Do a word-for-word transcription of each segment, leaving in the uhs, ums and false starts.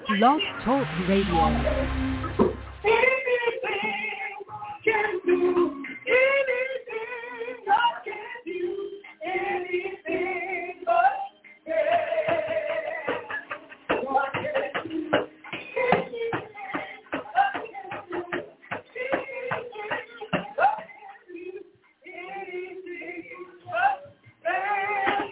Blog Talk Radio. Can do anything, God can do anything but fail. God can do anything, God can do anything, God can do anything but fail.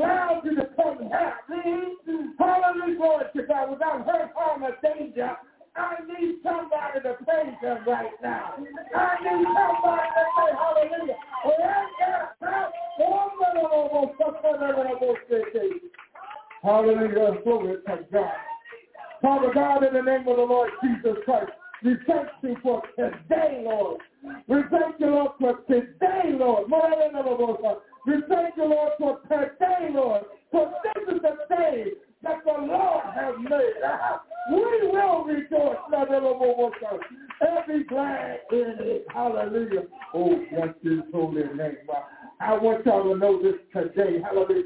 allowed you to come back. Mm-hmm. Hallelujah, glory to God, without hurt, harm, or danger. I need somebody to praise him right now. I need somebody to say hallelujah. Hallelujah, glory to God. Father God, in the name of the Lord Jesus Christ, we thank you for today, Lord. We thank you, Lord, for today, Lord. We thank you, Lord, for today, Lord. For this is the day that the Lord has made. We will rejoice and be glad in it. Hallelujah. Oh, bless his holy name. I want y'all to know this today. Hallelujah.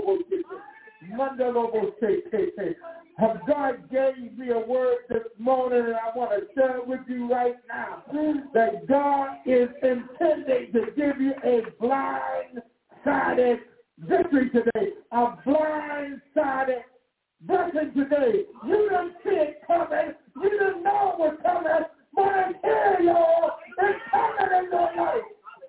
God gave me a word this morning, and I want to share it with you right now, that God is intending to give you a blind-sided victory today, a blind-sided blessing today. You didn't see it coming. You didn't know it was coming, but it's here, y'all. It's coming in your life.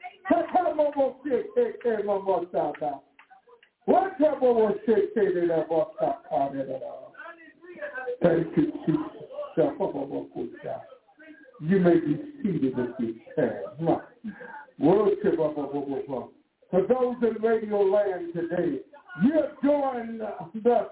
Thank you, Jesus. You may be seated if you can. Worship. For those in radio land today, you're joining the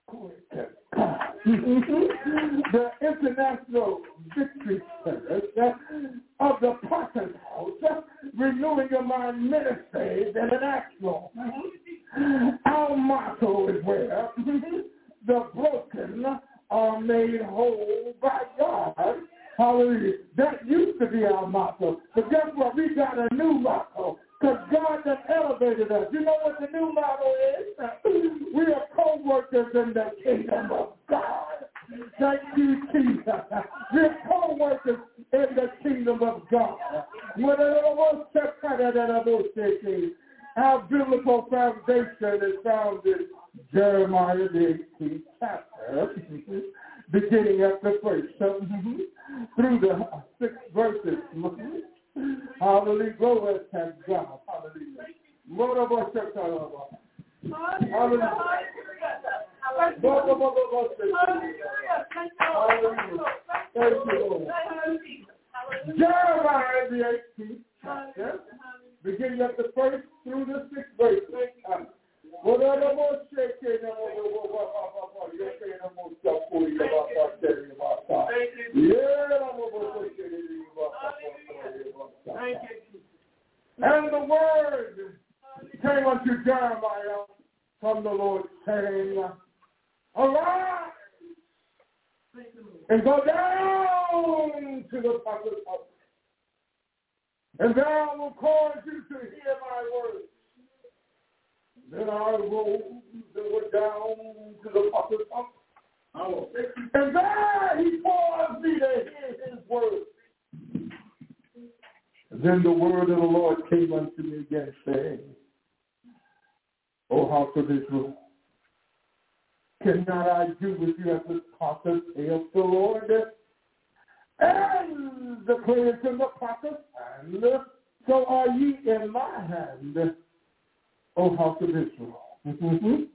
the International Victory Service of the Potter's House, Renewing Your Mind Ministries International. Our motto is where the broken are made whole by God. Hallelujah. That used to be our motto. But guess what? We got a new motto. Because God has elevated us. You know what the new motto is? We are co-workers in the kingdom of God. Thank you, Jesus. We're co-workers in the kingdom of God. Our biblical foundation is found in Jeremiah the eighteenth chapter, beginning at the first, through the six verses. Hallelujah. Glory to God. Hallelujah. Hallelujah. Thank you, Lord. Jeremiah the eighteenth chapter, beginning at the first through the sixth verse. And the word came unto Jeremiah from the Lord, saying, arise and go down to the prophet's house, and there I will cause you to hear my words. Then I rose and went down to the prophet's house, and there he caused me to hear his words. Then the word of the Lord came unto me again, saying, O house of Israel, cannot I do with you as the prophet saith the Lord? And the clay is in the prophet's hand, so are ye in my hand, O house of Israel.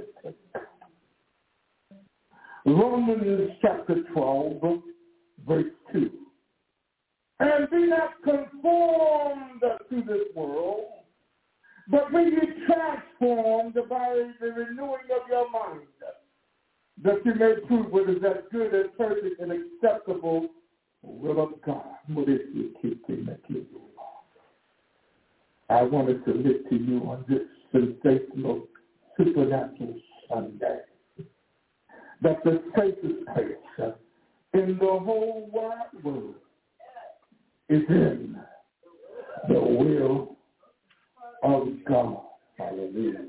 Romans chapter twelve, verse two. And be not conformed to this world, but be ye transformed by the renewing of your mind, that you may prove what is that good and perfect and acceptable will of God. What is your keeping that you do? I want to submit to you on this sensational supernatural Sunday that the safest place in the whole wide world is in the will of God. Hallelujah.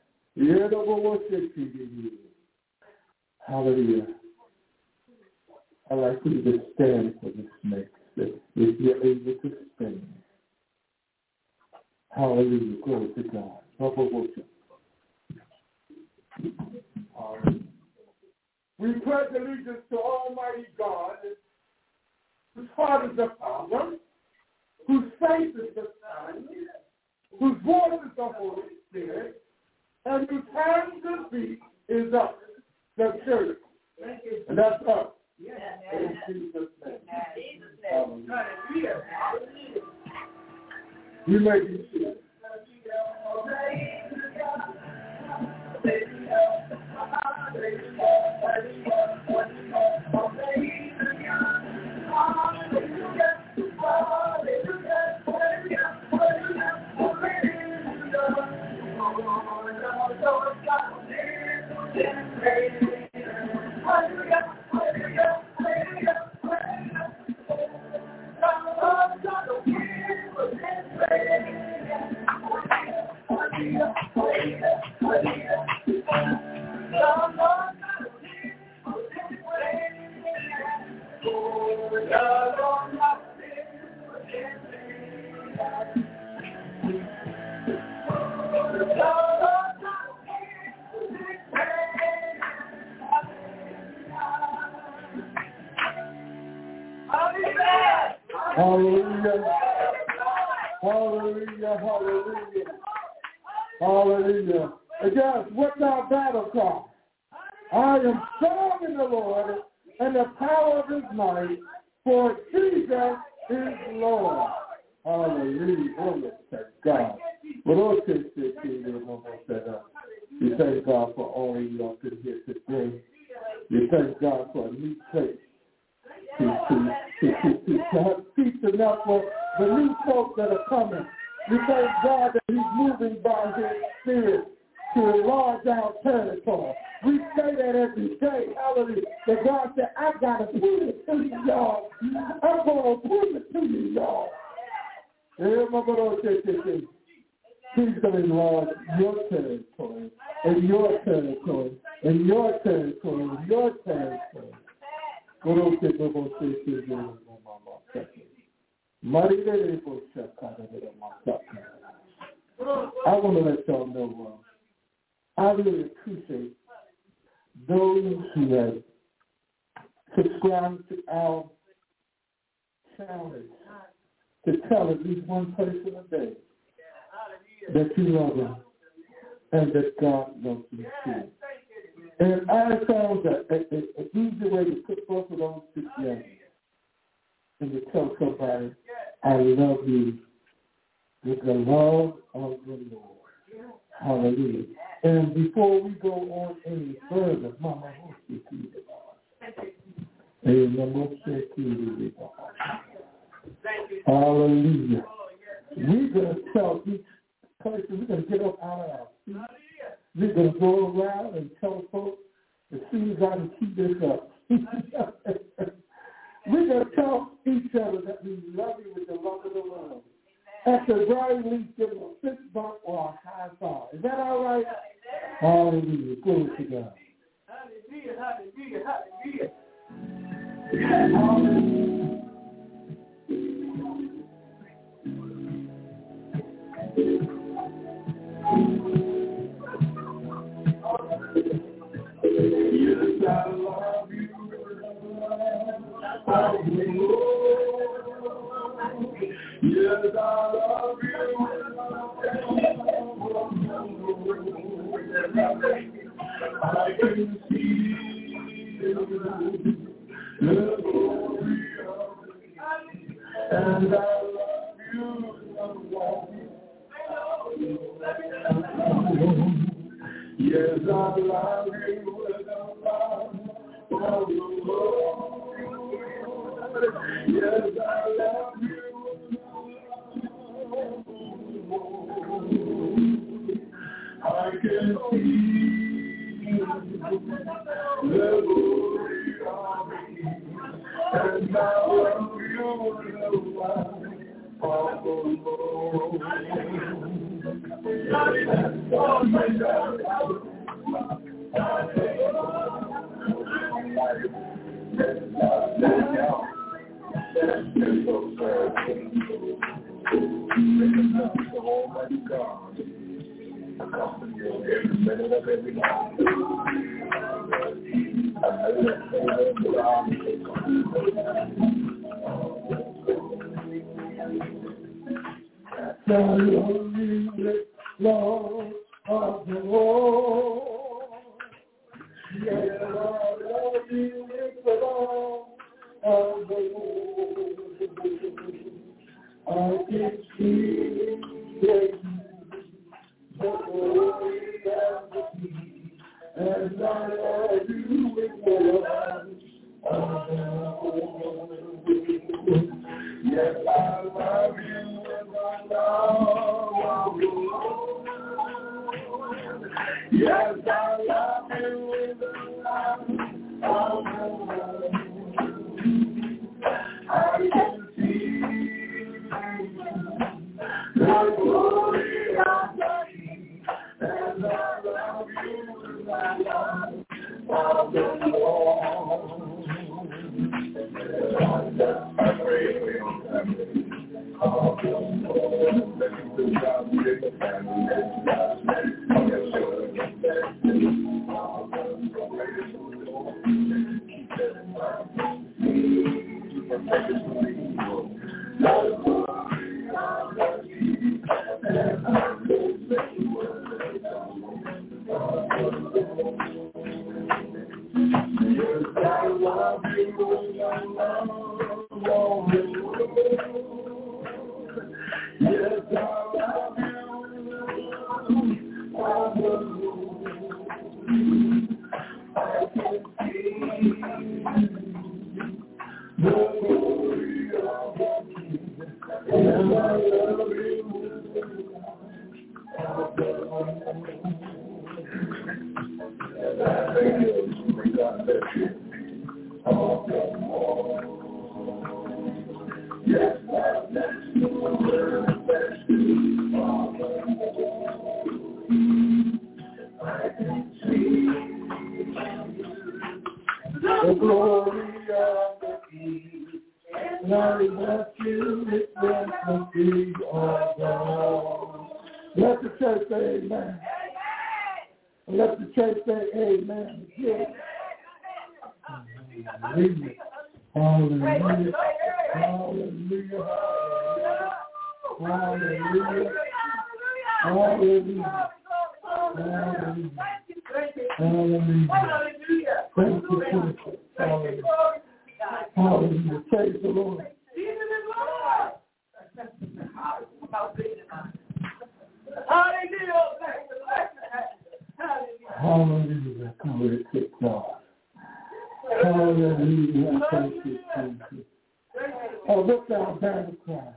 Hallelujah. I'd like for you to stand for this next step, if you're able to stand. Hallelujah. Glory to God. Hallelujah. We pledge allegiance to Almighty God, whose heart is the Father, whose faith is the Son, whose voice is the Holy Spirit, and whose hands and feet is us, the church. And that's us. In Jesus' name. Hallelujah. You may be seated. Hallelujah. Hallelujah. Hallelujah. Hallelujah. And guys, what's our battle cry? I am strong in the Lord and the power of his might, for Jesus is Lord. Hallelujah. Glory to God. Well, those things that you thank God for all of you up in here today. You thank God for a new place to, to, to, to, to, to have peace enough for the new folks that are coming. We thank God that he's moving by his spirit to enlarge our territory. We say that every day, hallelujah. That God said, I got to prove it to you, y'all. I'm going to prove it to you, y'all. He's going to enlarge your territory, and your territory, and your territory, and your territory. I want to let y'all know, uh, I really appreciate those who have subscribed to our challenge to tell at least one person a day that you love them and that God loves you too. And I found that an easy way to put both of those together and to tell somebody, I love you with the love of the Lord. Hallelujah. And before we go on any further, Mama, hallelujah. We're going to tell each person, we're going to get up out of our seats. We're going to go around and tell folks as soon as I can keep this up. We're going to tell each other that we love you with the love of the world. At the very least, give them a fist bump or a high five. Is that all right? Hallelujah. Glory to God. Hallelujah, hallelujah, hallelujah. Hallelujah. Yes, I love you. I will. Yes, I love you. I can see the glory of it. And I love you. Yes, I love you with the love of the Lord. Yes, I love you. I can see the glory of it, and I love you with the love of the Lord. Oh my God. Almighty God, accompany you every minute of every night. And I let the arms the lonely Lord of the Lord. Yes, I love you with more love. Yes, I love you with my love. Yes, I love you with the love of I can see the glory of the King, and I love you with my love of the Lord. I pray for your family. All the Lord, that you will not break the family, that you not let your children get all the greatest of the Lord, keep that in mind. To perfect his will. The glory of the King, and I will say you will say yes, I love you with my love. Yes, I love you. I can see the glory of the King, and I love you. And I thank you for God that you all the more. Yes, I bless you, word bless you, all the more. I can see the glory of the King, and I bless you with the of the Lord. Let the church say amen. Let the church say amen. Yes. Hallelujah. Hallelujah. Hallelujah. Hallelujah. Hallelujah. Hallelujah. Thank you, Jesus. Hallelujah. Hallelujah. Praise the Lord. Hallelujah. Glory to God. Hallelujah. Thank you, Jesus. Oh, look down, battle cry.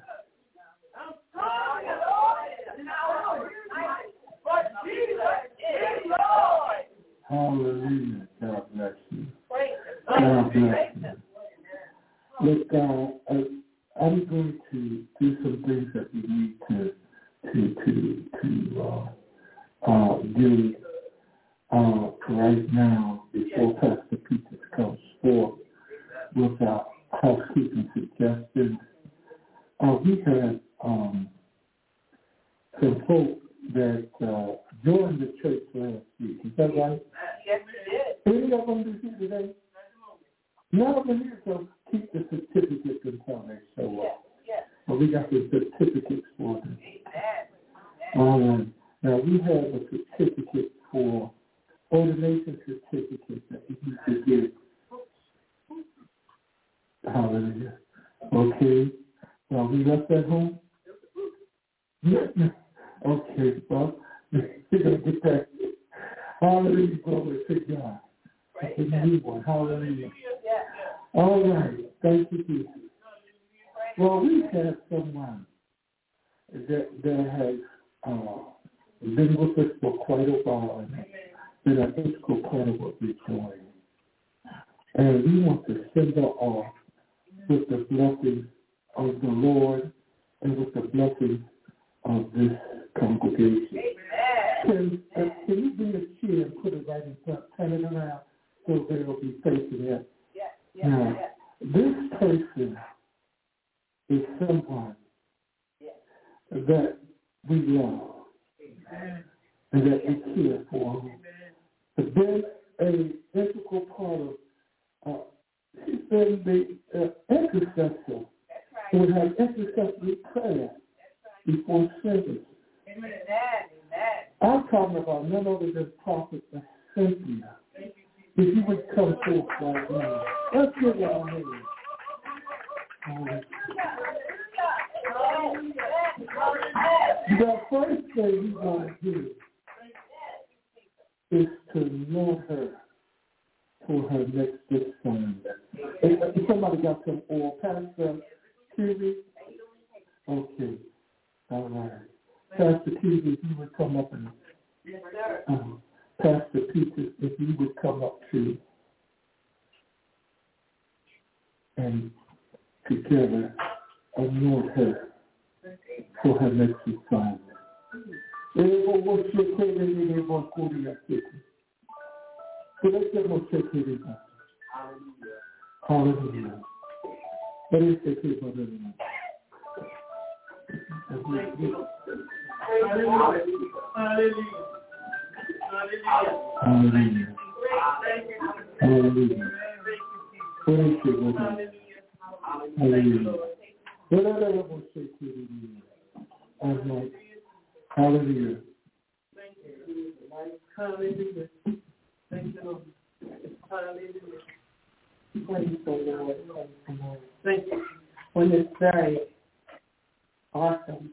Hallelujah. God bless you. God bless you. Look, God, uh, I'm going to do some things that we need to to to to uh, uh, do uh, right now before Pastor Peter comes forth with our housekeeping suggestions. Uh, we had um, some folk that uh, joined the church last week. Is that right? Yes, we did. Any of them is here today? None of them here, so keep the certificates until they show up. Yes, yes. Well, we got the certificates for them. Amen. All right. Now, we have a certificate for ordination certificate that we need to get. Hallelujah. Okay. Well, we left that home? Okay, well, we're going to get that. Hallelujah. Glory to God. It's a new one. Hallelujah. All right. Thank you, Jesus. Well, we have someone that, that has uh, been with us for quite a while and been an integral part of what we're doing. And we want to send her off with the blessings of the Lord and with the blessings of this congregation. Can, uh, can you bring a chair and put it right in front, turn it around so they will be facing it? Yes, yes, Now, yes. this person is someone Yes. that we love Amen. and that we care for. But then an integral part of, uh, she's been the uh, intercessor who would have intercessory prayer before service. Amen. Amen. I'm talking about none other than Prophet Cynthia. If you would come forth right now. Let's give her a hand. The first thing we want to do is to anoint her for her next assignment. If, if somebody got some oil, Pastor Curie? Okay. All right. Pastor Curie, if you would come up and uh, Pastor Peter, if you would come up too, and together anoint her for her next assignment. Hallelujah. Hallelujah. Hallelujah. Praise you, Lord. Hallelujah. Hallelujah. Hallelujah. Hallelujah. Thank you, Lord. Hallelujah. Praise the Lord. Praise the Lord. Thank you. On this very awesome,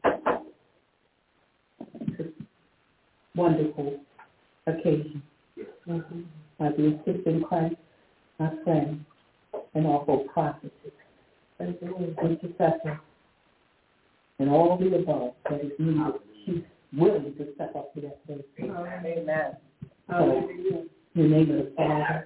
wonderful occasion, mm-hmm. By the assistant Christ, my friend, and also prophetess, intercessor, and all the above that is needed. She's willing to step up to that place. Amen. So, in the name of the Father,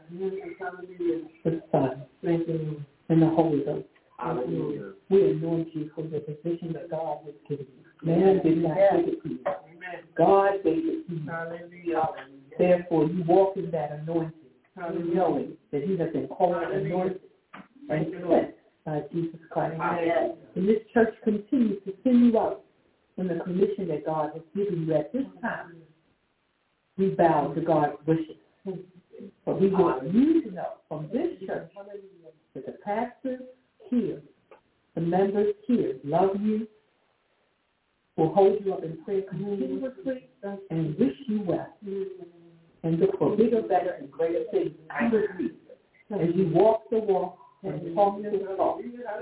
the Son, and the Holy Ghost. Hallelujah. We anoint you for the position that God has given you. Man did not give it to you. God gave it to you. Hallelujah. Therefore, you walk in that anointing, Hallelujah. Knowing that you have been called, anointed, and sent by Jesus Christ. Amen. And this church continues to send you out in the commission that God has given you at this time. We bow to God's wishes. But we want you to know from this church that the pastors here, the members here, love you, will hold you up in prayer continuously, and wish you well, and look for bigger, better, and greater things out of you as you walk the walk and talk the talk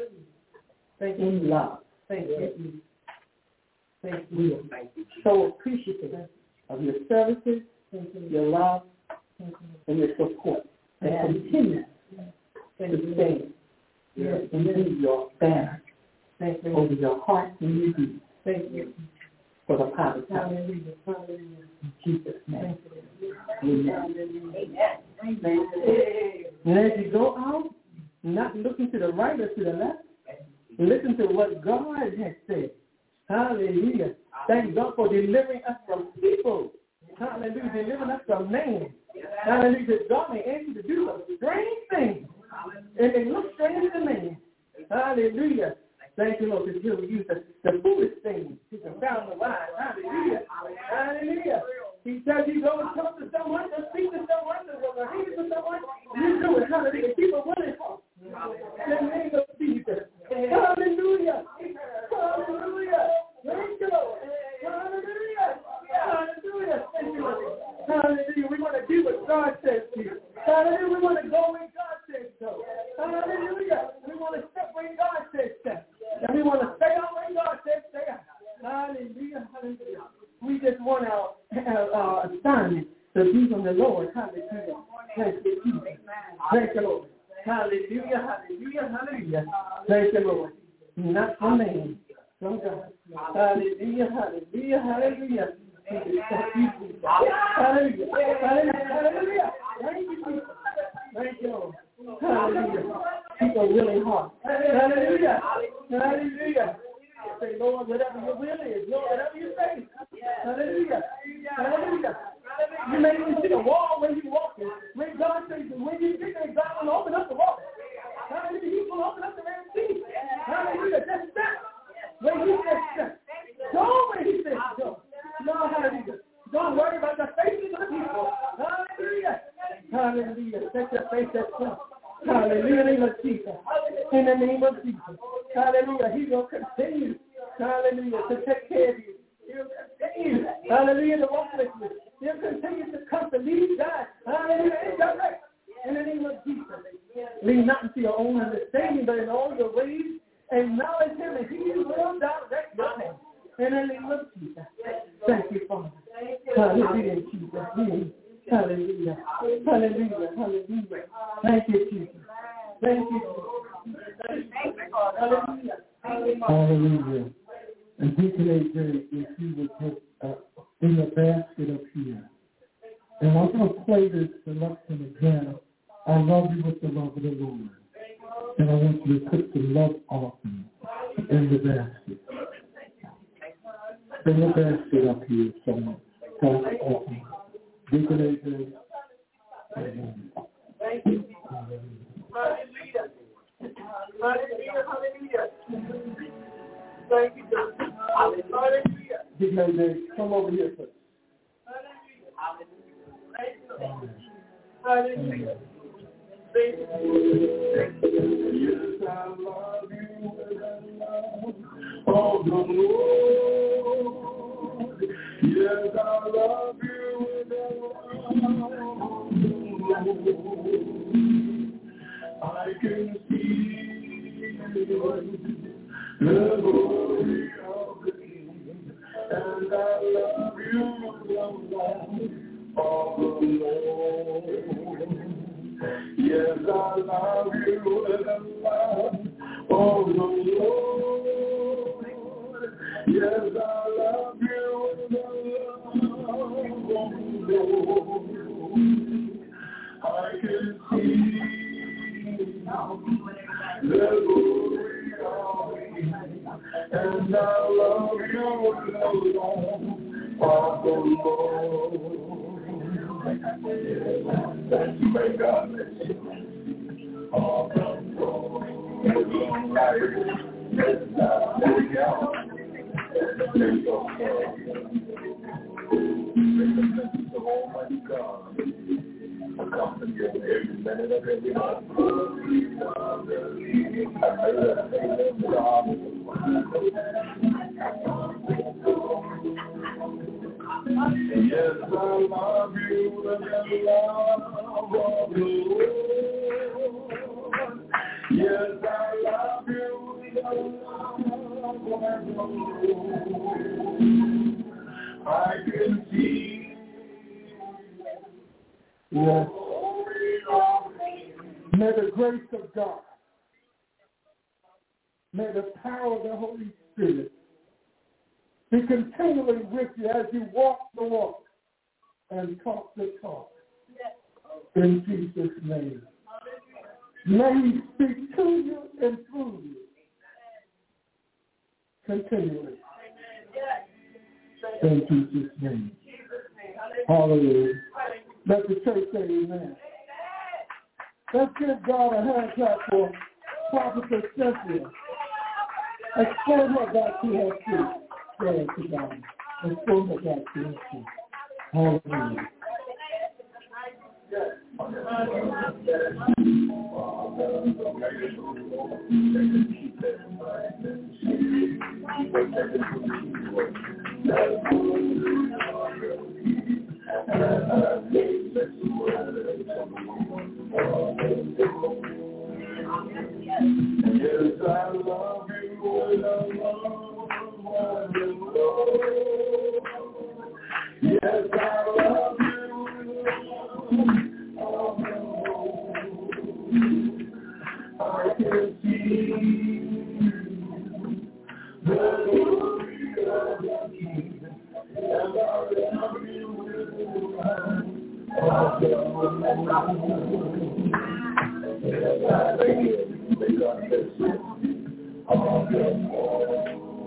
in love. Thank you. Thank you. We are so appreciative of your services, your love, and your support that continues to stay and be your banner over your heart and your deeds. Thank you for the power of God. In Jesus' name. Amen. Amen. And as you go out, not looking to the right or to the left, listen to what God has said. Hallelujah. Thank God for delivering us from people. Hallelujah. Delivering us from man. Hallelujah. God may ask you to do some strange things. And they look strange to man. Hallelujah. Thank you, Lord, because you'll use the, the foolish things to confound the wise. Hallelujah. Hallelujah. He tells you go and talk to someone, to speak to someone, to behave to someone. You do it. Hallelujah. People willing for. In the name of Jesus. Hallelujah. Hallelujah. Thank you, Lord. Hallelujah. Hallelujah. Thank you, Lord. Hallelujah. We want to do what God says to you. Hallelujah. We want to go where God says go. Hallelujah. We want to step where God says step. And we want to stay out where God says stay out. Hallelujah. Hallelujah. We just want our uh, assignment to be from the Lord. Hallelujah. Thank you, Jesus. Thank you, Lord. Hallelujah. Hallelujah. Hallelujah. Thank you, Lord. Not from man, from God. Hallelujah. Hallelujah. Hallelujah. Thank you, Jesus. Hallelujah. Hallelujah. Hallelujah. Thank you, Jesus. Thank you, Lord. Hallelujah. Keep a willing heart. Hallelujah. Hallelujah. Say, Lord, whatever your will is, Lord, whatever you say. Hallelujah. Hallelujah. You may even see a wall when you're walking. When God says, when you think that God will open up the wall. Hallelujah. He will open up the Red Sea. Hallelujah. Just step. When he says step. Go where he says go. No, hallelujah. Don't worry about the faces of the people. Hallelujah. Hallelujah. Set your face at front. Hallelujah. In the name of Jesus. In the name of Jesus. Hallelujah. He will continue. Hallelujah. To take care of you. He'll continue. Hallelujah. To walk with you. He'll continue to come to lead God. Hallelujah. In direct. In the name of Jesus. Lean not into your own understanding, but in all your ways, acknowledge him, and he will direct your path. In the name of Jesus. Thank you, Father. Hallelujah. In Jesus' name. Hallelujah. Hallelujah. Hallelujah. Thank you, Jesus. Thank you. Hallelujah. Hallelujah. And Deacon A J, if you would put uh, in the basket up here. And I'm going to play this selection again. I love you with the love of the Lord. And I want you to put the love offering in the basket. In the basket up here somewhere. That's awesome. Deacon A J. Amen. Thank you. Hallelujah. Hallelujah. Hallelujah. Thank you, God. Hallelujah. Deacon A J, come over here, please. Hallelujah. Hallelujah. Thank you. Yes, I love you with the love of the Lord. Yes, I love you with the love of the Lord. I can see the glory of the King, and I love you with the love of the Lord. Yes, I love you with the love of the Lord. Yes, I love you with the love of the Lord. I can see the glory of Him, and I love you with the love of the Lord. Thank you, may God bless you. All the glory. There we go. There you go. The Almighty God accompany you every minute of every night. I may let the name of God. Yes, I love you with the love of the Lord. Yes, I love you with the love of the Lord. I can see. Yes. May the grace of God, may the power of the Holy Spirit be continually with you as you walk the walk and talk the talk. In Jesus' name. May He speak to you and through you continually. In Jesus' name. Hallelujah. Let the church say amen. Let's give God a hand clap for Prophetess Cynthia. Explain her back to her feet. Glory to God. Explain her back to her feet. Hallelujah. Yes, I love you with a love of the Lord. Yes, I love you with a love of the Lord. I can see the glory of the King, and I love you with the love of the Lord. Yes, I thank you. May God bless you. All the more.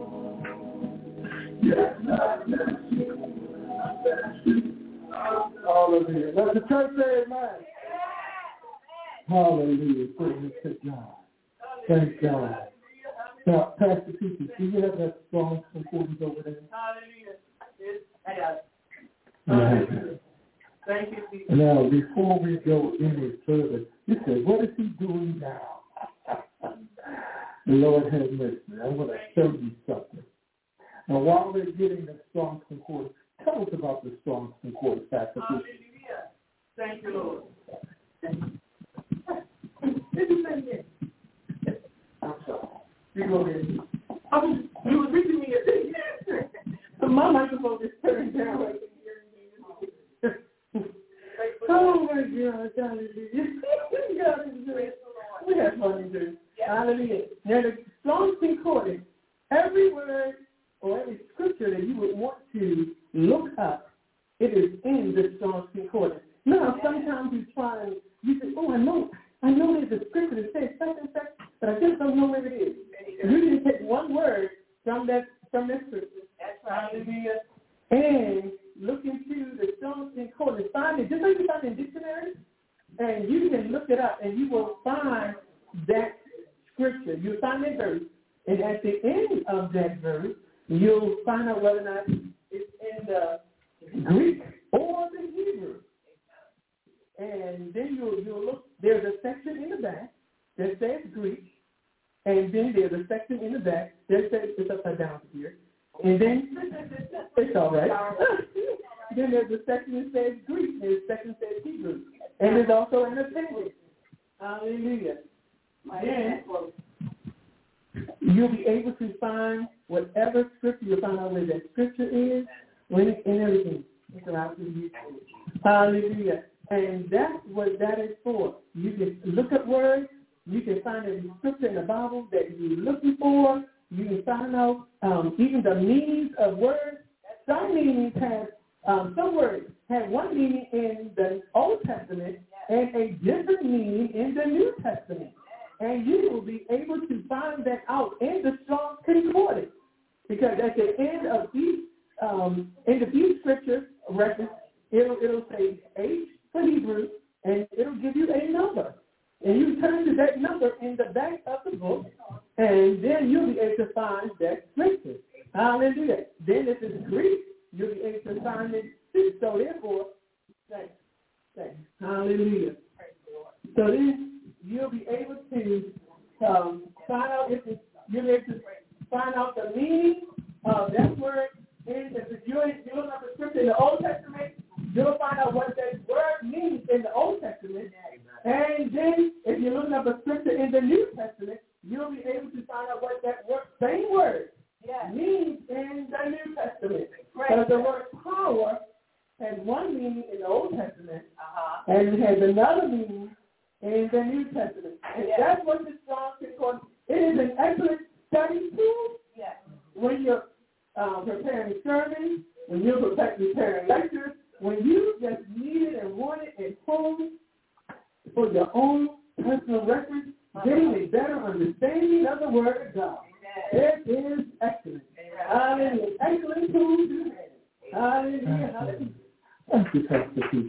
Yes, I bless you. I bless you. All of you. Let the church say amen. Hallelujah. Praise to God. Thank God. Now, Pastor Peter, do you have that song concordance over there? Hallelujah. Hallelujah. Thank you, Jesus. Now, before we go any further, you said, what is he doing now? The Lord have mercy. I'm going to show you something. Now, while we're getting the Strong's Concordance, tell us about the Strong's Concordance, Pastor Peter. Hallelujah. Thank you, Lord. I'm sorry. You go ahead. I was, you were reading me a thing. So my microphone is turned down. God, hallelujah. God is good. We have fun to do. Hallelujah. Now, the Strong's Concordance, every word or every scripture that you would want to look up, it is in the Strong's Concordance. Now, sometimes you try and you say, oh, I know, I know there's a scripture that says such and such, but I just don't know where it is. You can take one word from that from that scripture. That's right. Hallelujah. And look into the Strong's Concordance. Find it, just like you find in dictionary, and you can look it up, and you will find that scripture. You'll find that verse, and at the end of that verse, you'll find out whether or not it's in the Greek or the Hebrew. And then you'll, you'll look, there's a section in the back that says Greek, and then there's a section in the back that says, it's upside down here, and then, it's all right. Then there's a section that says Greek, and there's a section that says Hebrew, and there's also an appendix. Hallelujah. Then you'll be able to find whatever scripture, you'll find out where that scripture is, when it, and everything. It's around to you. Hallelujah. And that's what that is for. You can look at words. You can find a scripture in the Bible that you're looking for. You can find out um, even the meanings of words. Some meanings have, um, some words have one meaning in the Old Testament and a different meaning in the New Testament. And you will be able to find that out in the Strong's Concordance. Because at the end of each, um, in the each scripture reference, it'll, it'll say H for Hebrew, and it'll give you a number. And you turn to that number in the back of the book, and then you'll be able to find that scripture. Hallelujah. Then if it's Greek, you'll be able to find it. So therefore, thanks. Thanks. Hallelujah. So then you'll be able to um, find out if it's, you'll be able to find out the meaning of that word. And if you're looking up the scripture in the Old Testament, you'll find out what that word means in the Old Testament. And then if you're looking up a scripture in the New Testament, you'll be able to find out what that word, same word yes. means in the New Testament. Because the word power has one meaning in the Old Testament, uh-huh. and it has another meaning in the New Testament. And yes. that's what the Strong's Concordance. It is an excellent study tool yes. when you're um, preparing sermons, when you're preparing lectures, when you just need it and want it at home for your own personal reference, uh-huh. getting a better understanding of the Word of God. Amen. It is excellent. Hallelujah. Excellent tool to have. Hallelujah. Hallelujah. Thank you, Pastor Peter.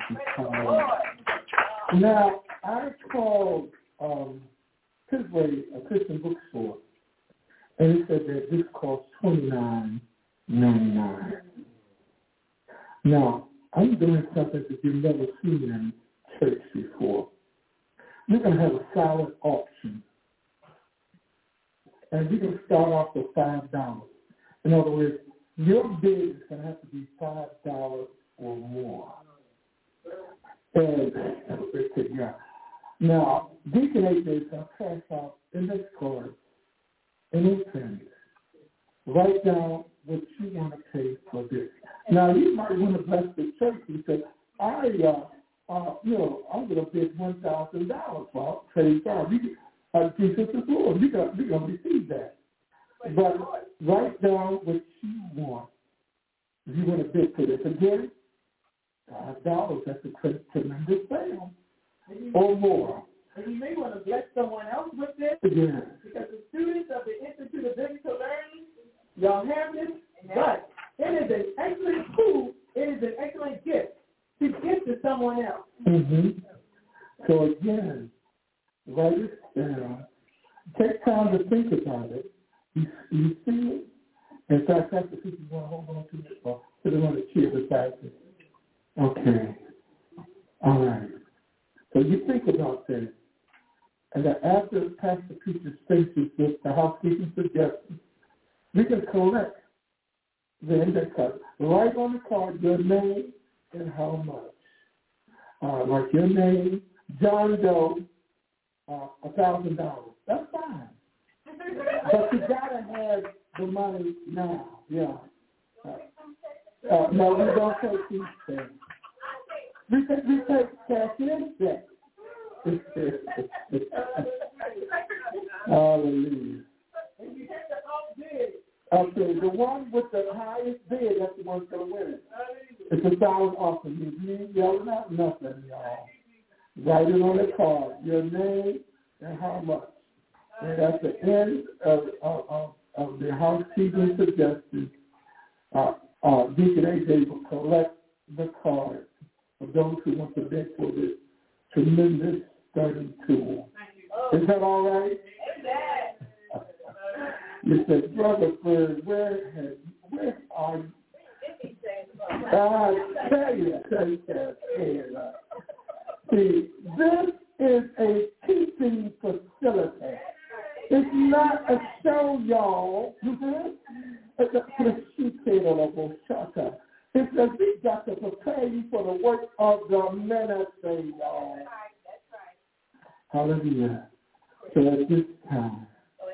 Now, I called um, Tisway a Christian bookstore, and it said that this costs twenty-nine ninety-nine. Now, I'm doing something that you've never seen in church before. We're going to have a silent auction, and you can start off with five dollars. In other words, your bid is going to have to be five dollars or more. And yeah. Now, Deacon A J is going to pass out in this card, in those pennies. Write down what you want to pay for this. Now, you might want to bless the church and say, I, uh, uh, you know, I'm going to bid one thousand dollars. Well, praise God. You, uh, Jesus is Lord. You're going to receive that. But write down what you want. If you want to bid for this again, five dollars. That's a tremendous sale. Or more. And you may want to bless someone else with this. Yeah. Because the students of the Institute of Biblical Learning, y'all have this. But it is an excellent tool. It is an excellent gift to give to someone else. Mm-hmm. So again, write it down. Take time to think about it. You, you see it. In fact, that's the people you want to hold on to it or to the one that cheer beside you. Okay. All right. So you think about that. And then after Pastor Peter finishes with the housekeeping suggestions, we can collect the index card. Write on the card your name and how much. Uh, like your name, John Doe, uh, one thousand dollars. That's fine. But you got to have the money now. Yeah. Uh, uh, no, we don't take these things. We take, we take cash in check. Hallelujah. Okay, the one with the highest bid, that's the one going to win it. It's a silent offering. You ain't yelling out nothing, y'all. Write it on the card, your name and how much. And at the end of, of, of the housekeeping suggestions, uh, uh, Deacon A J will collect the card for those who want to bid for this tremendous study tool. Is that all right? You said, Brother Bird, where, has, where are you? I tell you, tell you, tell you. See, this is a teaching facility. It's not a show, y'all. Mm-hmm. It's a It's a we got to prepare you for the work of the ministry, y'all. Hallelujah. So at this time,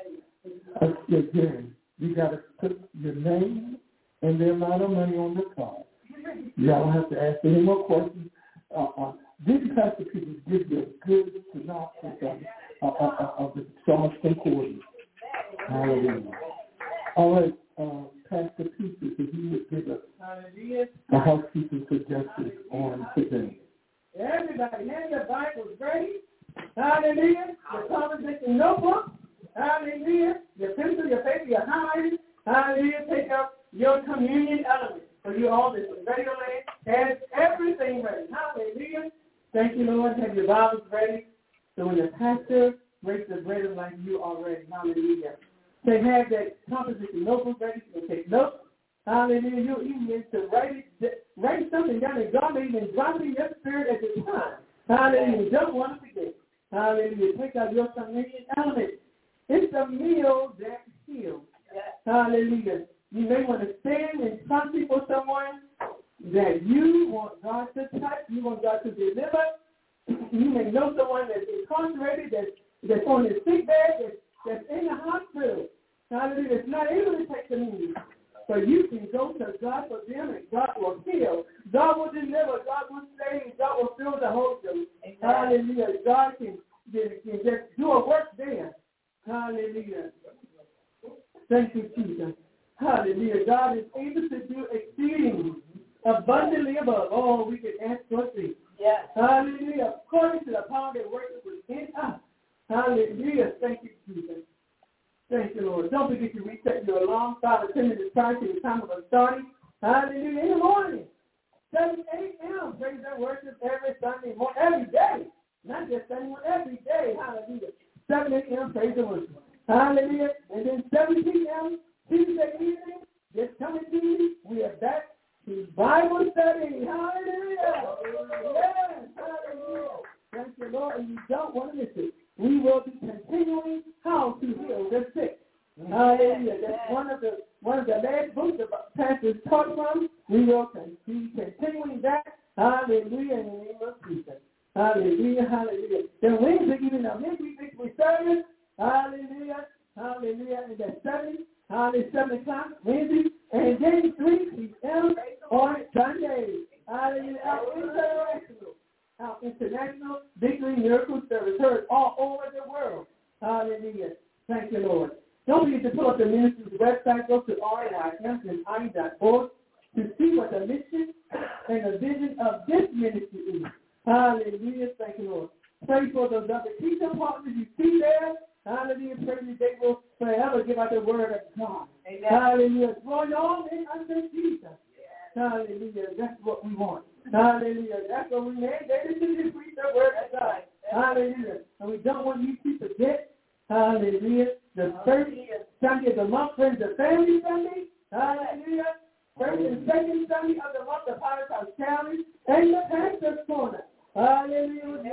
again, you got to put your name and the amount of money on the card. Y'all don't have to ask any more questions. Uh, uh, didn't Pastor Peter give you a good synopsis of, uh, uh, of the Psalms concordance? Hallelujah. All right, uh, Pastor Peter, if you would give us a housekeeping suggestion on today. Everybody, have your Bibles ready. Hallelujah. Your conversation notebook. Hallelujah. Your pencil, your paper, your highlighter. Hallelujah. Take up your communion element. For you all, this is ready to land. Has everything ready. Hallelujah. Thank you, Lord. Have your Bibles ready. So when the pastor breaks the bread of life, you are ready. Hallelujah. They have that composition notebook ready. You can take notes. Hallelujah. You'll even get to write it, write something down and God may even drop it in your spirit at the time. Hallelujah. You don't want to forget. Hallelujah. Take out your communion element. It's a meal that heals. Hallelujah. You may want to stand and something for someone that you want God to touch, you want God to deliver. You may know someone that's incarcerated, that's, that's on the sick bed, that's, that's in the hospital. Hallelujah. That's not able to take the news. So you can go to God for them and God will heal. God will deliver. God will save. God will fill the Holy Ghost. Hallelujah. God can, can, can just do a work there. Hallelujah. Thank you, Jesus. Hallelujah. God is able to do exceedingly abundantly above all we can ask or think. Yes. Hallelujah. According to the power that works within us. Hallelujah. Thank you, Jesus. Thank you, Lord. Don't forget to reset your alarm, five or ten minutes prior to the time of us starting. Hallelujah. In the morning, seven a.m. Praise and worship every Sunday morning, every day. Not just Sunday morning, every day. Hallelujah. seven a.m. Praise and worship. Hallelujah. And then seven p.m. Tuesday evening, just coming to you, we are back to Bible study. Hallelujah. Yes. Hallelujah. Thank you, Lord. And you don't want to miss it. We will be continuing how to heal the sick. Hallelujah. That's one of the one of the last books the pastors taught from. We will be continuing that. Hallelujah. In the name of Jesus. Hallelujah. Hallelujah. Then Wednesday evening, our midweek victory service. Hallelujah. Hallelujah. And that's seven. Hallelujah. Seven o'clock Wednesday. And then three p.m. on Sunday. Hallelujah. Our international. Our international victory miracle service heard all over the world. Hallelujah. Thank you, Lord. Don't forget to pull up the ministry's website. Go to r y m s i dot org to see what the mission and the vision of this ministry is. Hallelujah. Thank you, Lord. Pray for those other teacher partners you see there. Hallelujah. Pray that they will forever give out the word of God. Amen. Hallelujah. Draw you all in under Jesus. Hallelujah. That's what we want. Hallelujah. That's what we mandated to preach the word of God. Hallelujah. And we don't want you to forget. Hallelujah. The first Sunday of the month, friends and family Sunday. Hallelujah. First and second Sunday of the month, the Potter's House Challenge and the Pastor's Corner. Hallelujah.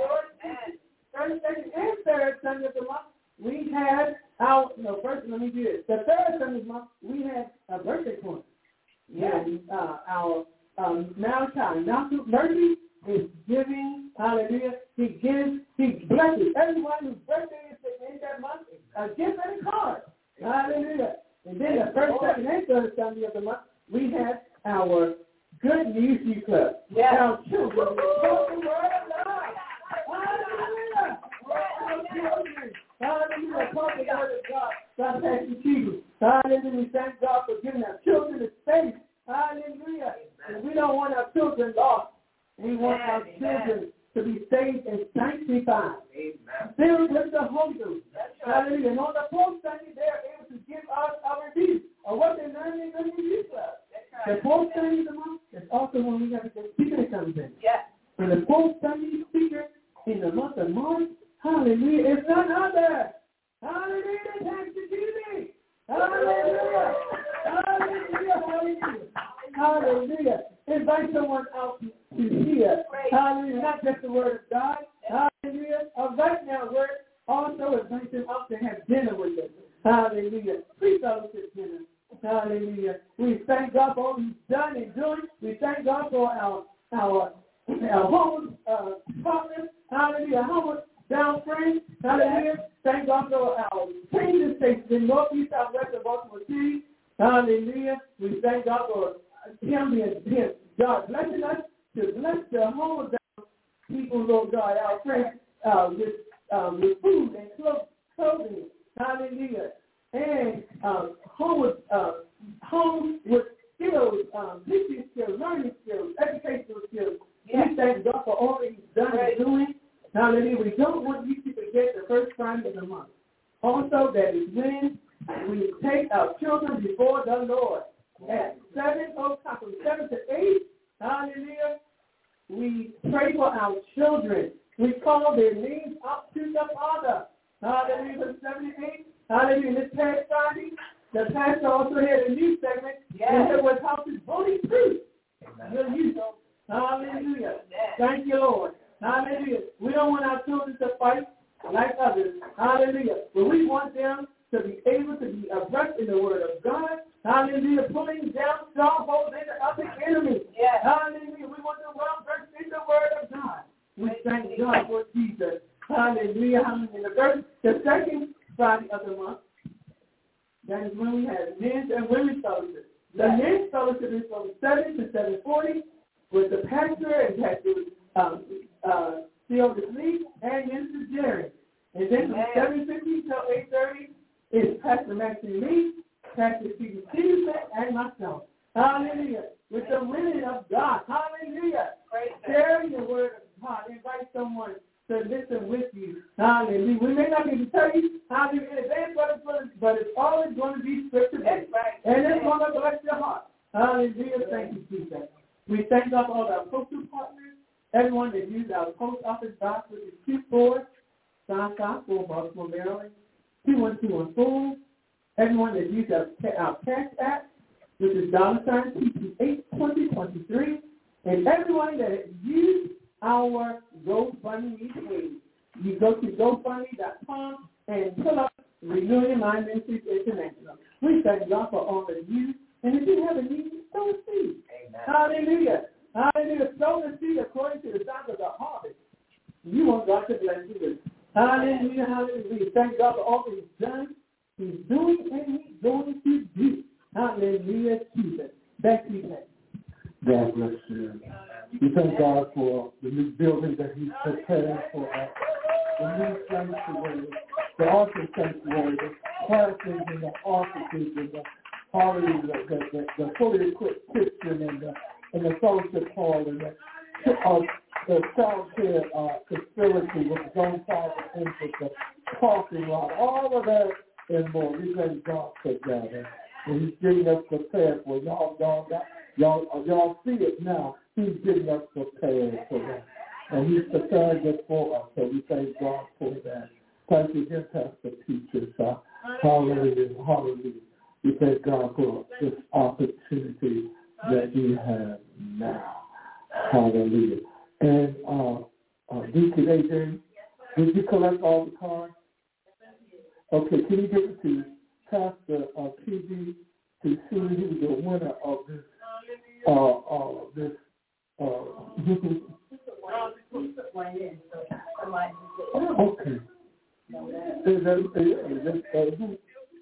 First, second, and third Sunday of the month, we have our, no, first, let me do this. The third Sunday of the month, we have a birthday corner. Yeah, uh, our um, Malachi, Malcolm Murphy is giving, hallelujah, he gives, he blesses everyone whose birthday is in that month, a gift and a card. Hallelujah. And then the first, second, and third Sunday of the month, we have our Good News Youth Club. Yeah. Our children will talk the word of God. Hallelujah. Our children. Hallelujah. Talk the word of God. God bless you, Jesus. Hallelujah. We thank God for giving our children the faith. Hallelujah. And we don't want our children lost. We want our children to be saved and sanctified. Amen. Filled with the Holy Ghost. Hallelujah. And on the post Sunday, they're able to give us our review of what they learned in the New Year's Club. The post Sunday of the month is also when we have the speaker that comes in. Yes. And the post Sunday speaker in the month of March, hallelujah, is none other. Hallelujah. Thanks to Jesus. Hallelujah. Hallelujah. Hallelujah. Hallelujah. Invite someone out to hear. Hallelujah. Not just the word of God. Hallelujah. Uh, right now, word also invite them out to have dinner with us. Hallelujah. Pre-fellowship dinner. Hallelujah. We thank God for all He's done and doing. We thank God for our our our home uh, partners. Hallelujah. Home down friends. Hallelujah. Thank God for our changing stations in northeast, southwest of Baltimore City. Hallelujah. We thank God for Him being God blessing us to bless the home of the people, Lord God, our friends uh, with uh, with food and clothing. Hallelujah. And uh, home with uh, home with skills, um, teaching skills, learning skills, educational skills. Yes. We thank God for all that He's done right. and doing. Hallelujah. We don't want you to forget the first Friday of the month. Also, that is when we take our children before the Lord. At seven o'clock, from seven to eight, hallelujah, we pray for our children. We call their names up to the Father. Hallelujah, from seven to eight. Hallelujah. This past Friday, the pastor also had a new segment. Yes. And it was how to bully truth. Will you know? Hallelujah. Thank you, Lord. Hallelujah. We don't want our children to fight like others. Hallelujah. But we want them to be able to be abreast in the word of God. Hallelujah. Pulling down strongholds in the other enemy. Yes. Hallelujah. We want them well versed in the word of God. We thank God for Jesus. Hallelujah. Hallelujah. The, first, the second Friday of the month, that is when we have men's and women's fellowship. The yes. men's fellowship is from seven to seven forty with the pastor and Pastor um, uh, Theo Lee and Mister Jerry. And then from seven fifty till eight thirty is Pastor Maxine Lee, Pastor Stephen Stevenson, and myself. Hallelujah. With the women of God. Hallelujah. Sharing the word of God. Invite someone to listen with you. Hallelujah. We may not be able to tell you how to in advance what it's going to, but it's always going to be scripture based. Right. And it's going to bless your heart. Hallelujah. Thank you, Jesus. We thank God for all our postal partners, everyone that used our post office box, which is Q four, South South four, Baltimore, Maryland, two one two one four. Everyone that used our, our cash app, which is dollar sign T T eight twenty twenty three, and everyone that used our GoFundMe page. You go to GoFundMe dot com and pull up Renewing Mind Ministries International. We thank God for all of you. And if you have a need, sow a seed. Amen. Hallelujah. Hallelujah. Sow a seed according to the size of the harvest. You want God to bless you. Hallelujah. Hallelujah. Thank God for all that He's done, He's doing, and He's going to do. Hallelujah. Jesus. Back to you. God bless you. We thank God for the new building that He's preparing for us. The new sanctuary, the awesome sanctuary, the classes and the offices and the hallelujah, the, the, the fully equipped kitchen and the and the fellowship hall and the uh, the child care uh, facility with zone five and the parking lot, all of that and more. We thank God for that. And He's getting us prepared for y'all. Y'all got y'all y'all see it now. He's getting us prepared for that. And He's preparing it for us. So we thank God for that. Thank you again, Pastor Peaches. Uh, hallelujah. Hallelujah. We thank God for this opportunity that we have now. Hallelujah. And uh, uh, Deacon A J, did you collect all the cards? Okay, can you give it to Pastor uh, T V to see who's the winner of this? Uh, uh, this. Uh, okay. Is that, is that, uh, who?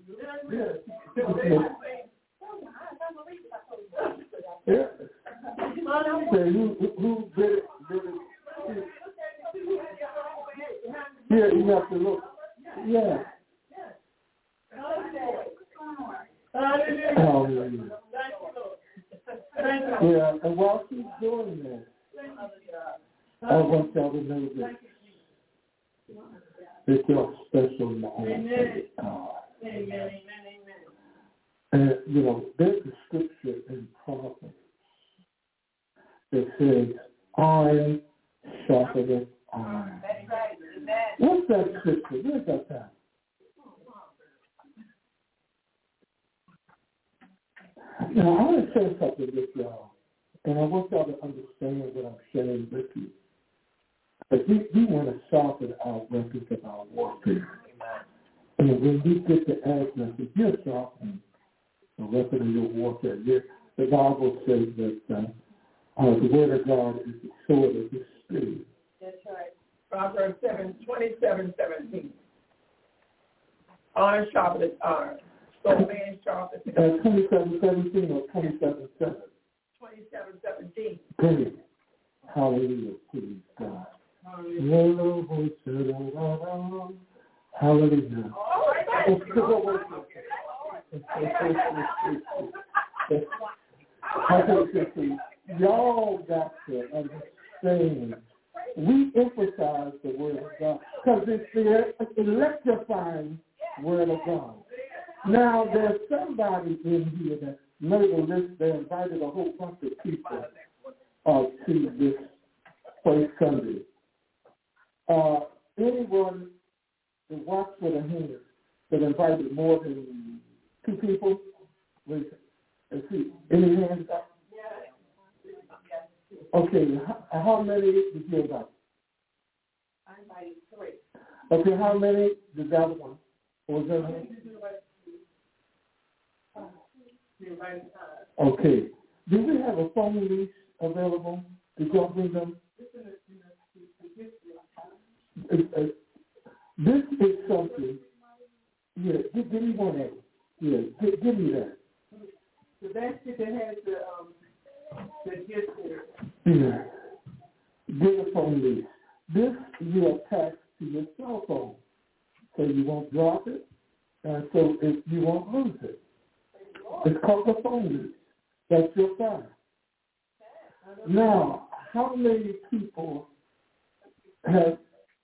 Yeah. Yeah. Say, who, who, who did it? Did it? Yeah, you have to look. Yeah. Hallelujah. Yeah, and while she's doing that, I want y'all to know that it's your special moment with God. And, you know, there's a scripture in Proverbs that says, iron sharpeneth iron. What's that scripture? Where's that at? Now, I want to share something with y'all, and I want y'all to understand what I'm sharing with you. But we, we want to sharpen our weapons of our warfare. And when we get the address, if you're sharpening the weapon of your warfare, you're, the Bible says that uh, uh, the word of God is the sword of the Spirit. That's right. Proverbs seven, twenty-seven, seventeen. Iron sharpeneth iron. So man sharpeneth iron. Uh, twenty-seven, seventeen or twenty-seven, seven? twenty-seven, seventeen. Great. Hallelujah. Praise God. Hallelujah. Hallelujah. Y'all got to understand. We emphasize the word of God because it's the electrifying word of God. Now, there's somebody in here that made a list. They invited a whole bunch of people uh, to this place Sunday. Uh, anyone that watched for the hand that invited more than two people? Let's see. Any hands up? Okay, how, how many did you invite? I invited three. Okay, how many did that one? What was that one? Okay. Do we have a phone lease available? Did y'all bring them? Uh, this is something. Yeah, give, give me one of them. Yeah, give, give me that. The basket that has the um the gift there. Yeah. Get a phone lease. This you attach to your cell phone, so you won't drop it, and so if you won't lose it. It's called a phone lease. That's your phone. Now, how many people have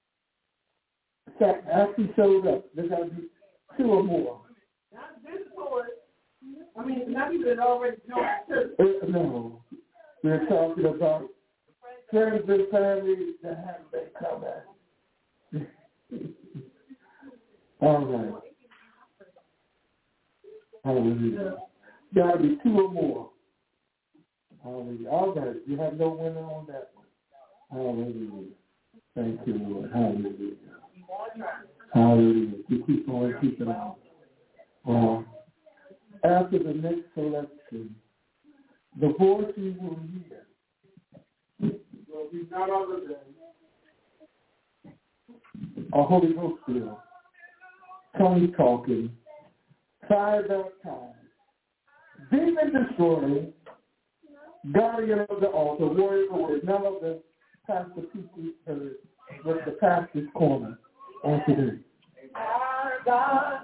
actually showed up? There got to be two or more. Not this Lord. I mean, not people that already know church. Uh, no. We're talking about friends and family that haven't been coming. All right. Hallelujah. Got to be two or more. Hallelujah. All right. You have no winner on that one. Hallelujah. Thank you, Lord. Hallelujah. Hallelujah. You keep on keeping on. Well, after the next selection, the voice you will hear will be none other than a Holy Ghost filled, tongue talking, fire baptized, demon destroying, guardian of the altar, warrior of the word, none of the pastor people heard with the pastor's corner on today. Our God,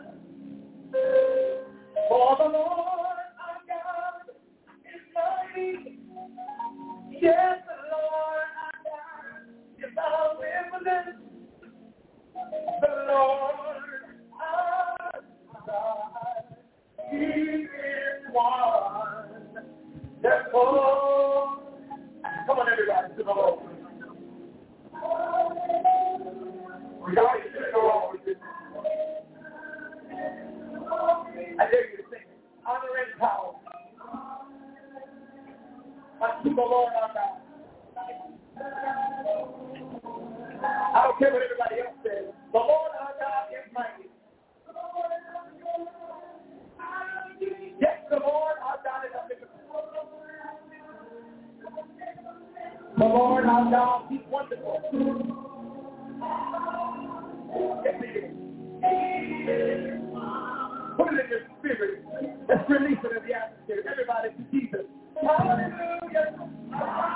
for the Lord our God is mighty. Yes, the Lord our God is omnipotent. The Lord our God, He is one. Therefore, come on, everybody, to the Lord. We got to go on with this. I dare you to sing honor and power unto the Lord our God. I don't care what everybody else says. The Lord our God is mighty. Yes, the Lord our God is omnipotent. The Lord our God, He's wonderful. Yes, He is. Put it in your spirit. Let's release it in the atmosphere. Everybody to Jesus. Hallelujah.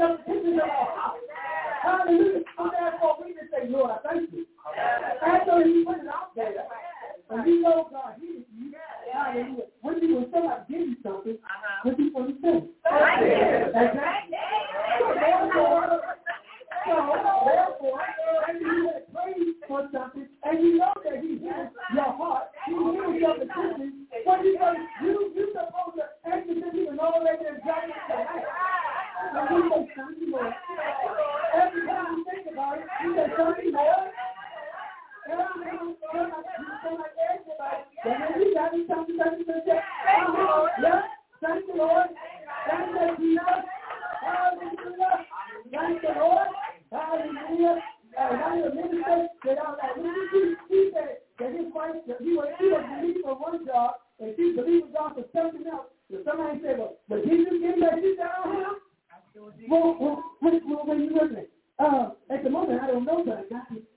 the petitions of our house. Hallelujah. So therefore, we just say, Lord, I thank you. After he put it out there, and you know God hears you. Hallelujah. When, you, when somebody gives you something, what do you want to say? Exactly. So therefore, so therefore, and you have prayed for something, and you know that he hears your heart, he hears your petition. What you say? You you supposed to answer this even already in judgment tonight. And you say, thank you, Lord. Every time you think about it, you say, thank you, Lord. Every time you say like everybody, then you got me something, something, something. Yeah, thank you, Lord. Thank you, Jesus. Hallelujah. Thank you, Lord. Hallelujah. And I hear many say that I was like, he said that his wife, that he was, he was believing for one job, and she believed God for something else. So somebody said, well, but did you give that shit down here? Well, well, what, well, what are you looking at? Uh, at the moment, I don't know, but I got it.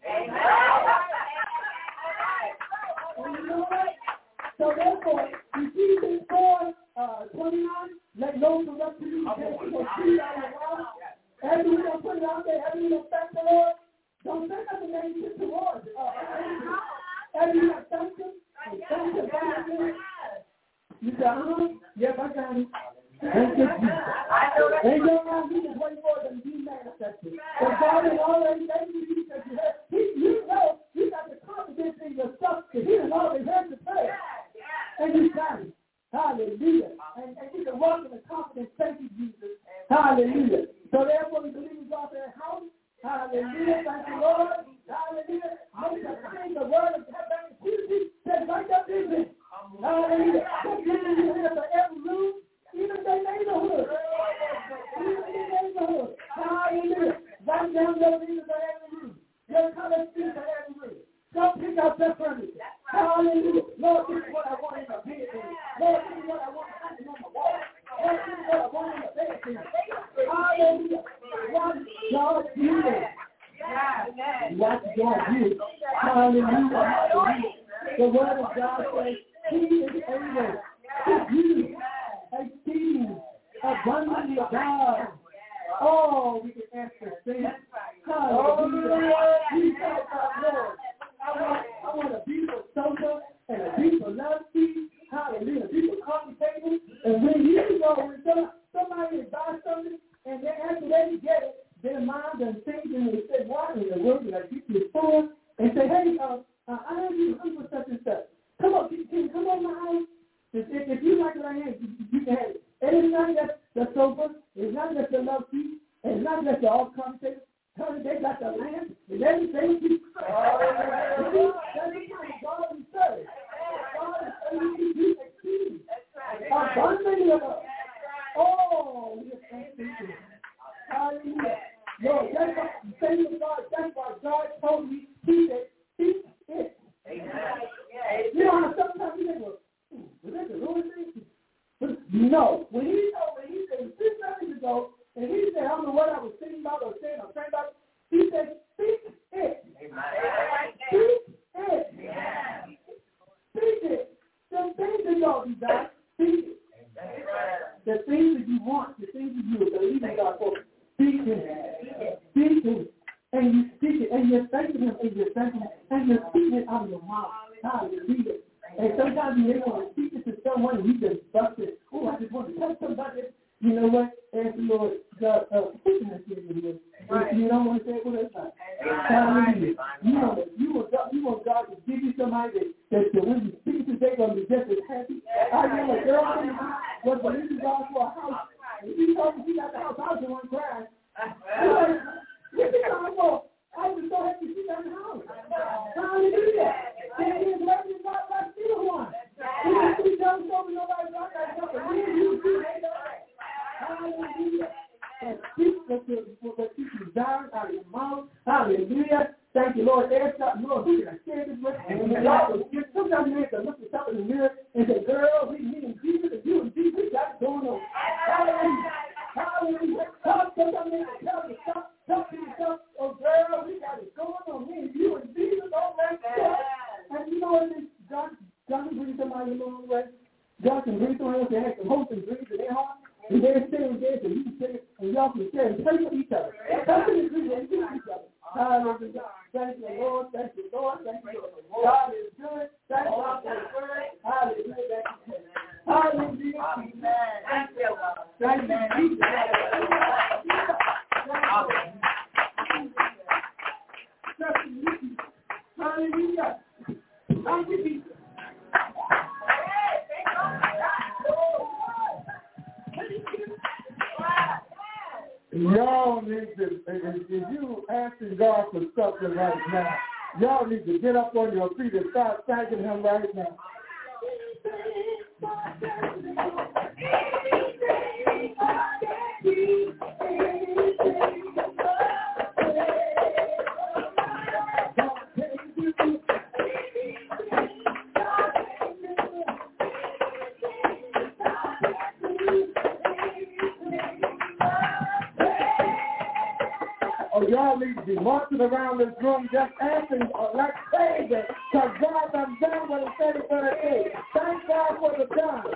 And you know what? So therefore, Ephesians four, uh, twenty-nine, let no look up to you, because you will see out of the world. After we're going to put it out there, after we're going to thank the Lord, don't say nothing negative towards it. Uh, after you have thanked him, and thank him, thank him, you say, uh-huh, yep, I got it. Thank you, Jesus. Ain't no wrong, you just wait for them to be manifested. But God has already thank you, Jesus. You know, you got the confidence in yourself that he has already heard the prayer. And you got it. Hallelujah. And, and you can walk in the confidence. Thank you, Jesus. Hallelujah. So therefore, we believe God in the house. Hallelujah. Thank you, Lord. Hallelujah. Make us sing the word of heaven. Jesus said, wake up vision. Hallelujah. What vision you have for every room, even their neighborhood. Even their neighborhood. Hallelujah. Write down your vision for every room. Your color scheme for every room. Don't pick out that furniture. Hallelujah. Lord, this is what I want in the bedroom. Lord, this is what I want hanging on the wall. Lord, this is what I want in the bedroom. Hallelujah. Watch God do it. Watch God do it. Hallelujah. The word of God says, he is able to do exceeding abundantly above all we can ask or think. Hallelujah. We tell God, Lord, I want, I want a beautiful sofa and a beautiful love seat. Hallelujah. A beautiful coffee table. And when you go, when somebody buys something, and then after they get it, their mind and thinking and they say, why in the world did I get this for? And say, hey, uh, uh, I heard you hungry for such and such. Come on, can, can you come over my house? If, if, if you like it right here, you, you can have it. And it's not just the sofa, it's not just the love seat, and it's not just the all conversation. Honey, they got the lamp and everything. Oh, that's the kind of God we serve. God is able to do exceeding abundantly above. Oh, we thank you. Hallelujah. Lord, that's why the same of God, that's why God told me, he said, seek it. You know how sometimes you think, well, was that the Lord thing? But no. When he told me, he said, six seconds ago, and he said, I don't know what I was thinking about or saying or praying about, he said, seek it. Seek it. Seek it. The things that y'all desire, seek it. The things that you want, the things that you believe in God for, speak it. Speak it. And you speak it. And you're thanking him and you're thanking him. And you're speaking it out of your mouth. Hallelujah. And sometimes you may want to speak it to someone and you just bust it. Oh, I just want to tell somebody. You know what? Ask the Lord, God, uh, pushing us in here. Right. You don't want to say it with us. Hallelujah. You want, you, want God, you want God to give you somebody that, that when you speak to, they're going to be just as happy. I know a girl was believing God for a house. And she told me she got the house. I was the one crying. What you talking about? I was so happy she got the house. Hallelujah. And he is working God like still one. He didn't see them over nobody's God like nothing. We didn't use you. Hallelujah. And speak what you, what you desire out of your mouth. Hallelujah. Thank you, Lord. There's something, Lord, who can I share this with? And God will give, sometimes you have to look yourself in the mirror and say, girl, we need Jesus and you and Jesus, we got it going on. Hallelujah. Hallelujah. Sometimes you have to tell yourself, tell yourself, oh, girl, we got it going on. Me and you and Jesus, all that stuff. And you know what it is? God, God can bring somebody along the way. God can bring someone else that has some hope and dreams in their heart. And they're saying this, and you can say it, and y'all can say it. Pray with each other. Come and agree with each other. Hallelujah. Thank you, Lord. Thank you, Lord. Thank you, Lord. God is good. Thank God for the word. Hallelujah. Hallelujah. Thank you, Lord. Thank you, Jesus. Hallelujah. Thank you, Jesus. Y'all need to, if you asking God for something right now, y'all need to get up on your feet and start thanking him right now. Y'all need to be marching around this room just asking, uh, like saying that, because God done done what he said he's going to do. Thank God for the done.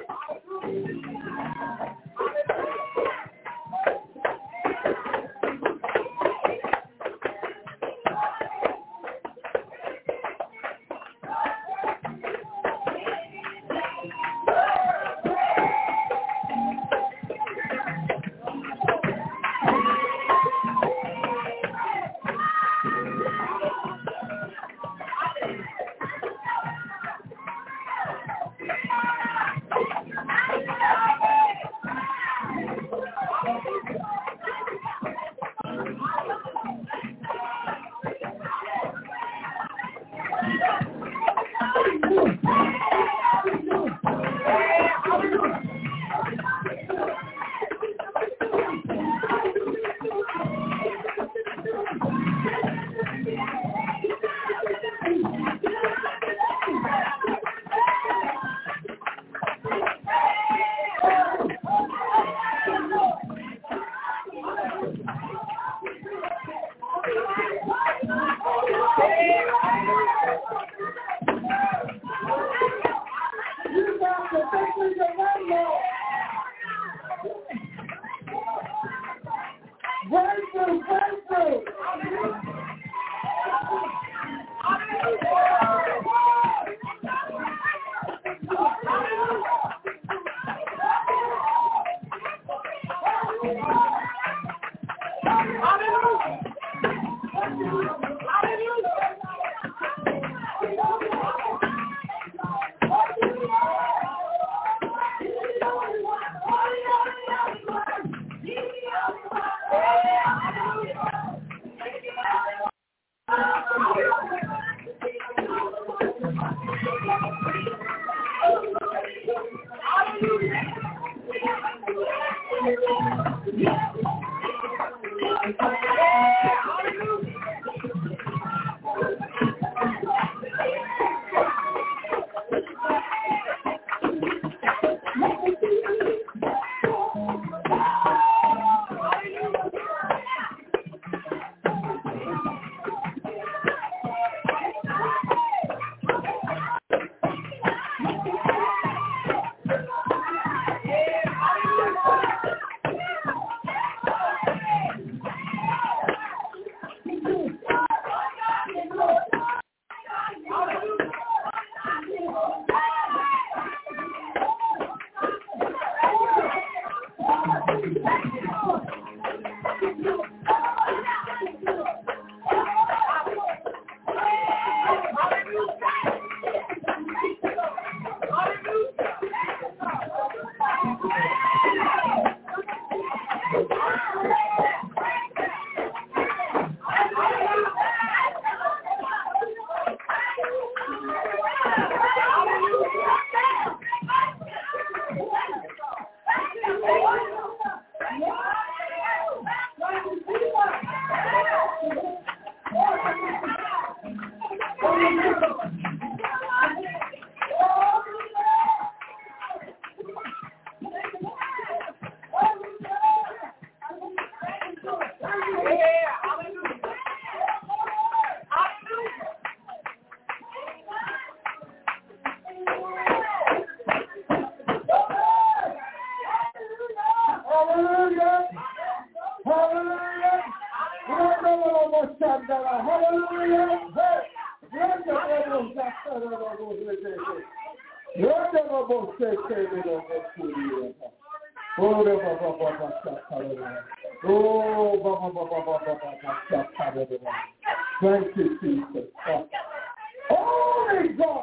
Thank you, Jesus. Holy God.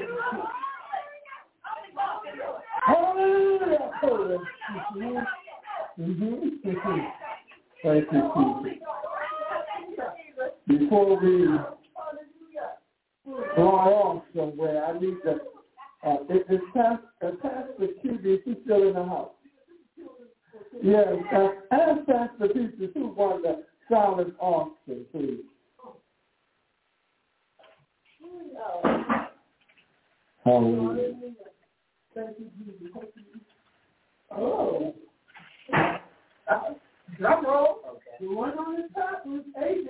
Hallelujah. Mm-hmm. Thank you, Jesus. Before we fly off somewhere, I need to, uh, if it's past, uh, Pastor Q B, she's still in the house. Yes, uh, ask Pastor Peter who won the silent auction, please. Hallelujah. Thank you, Jesus. Oh. Drum roll. Okay. The one on the top was A J.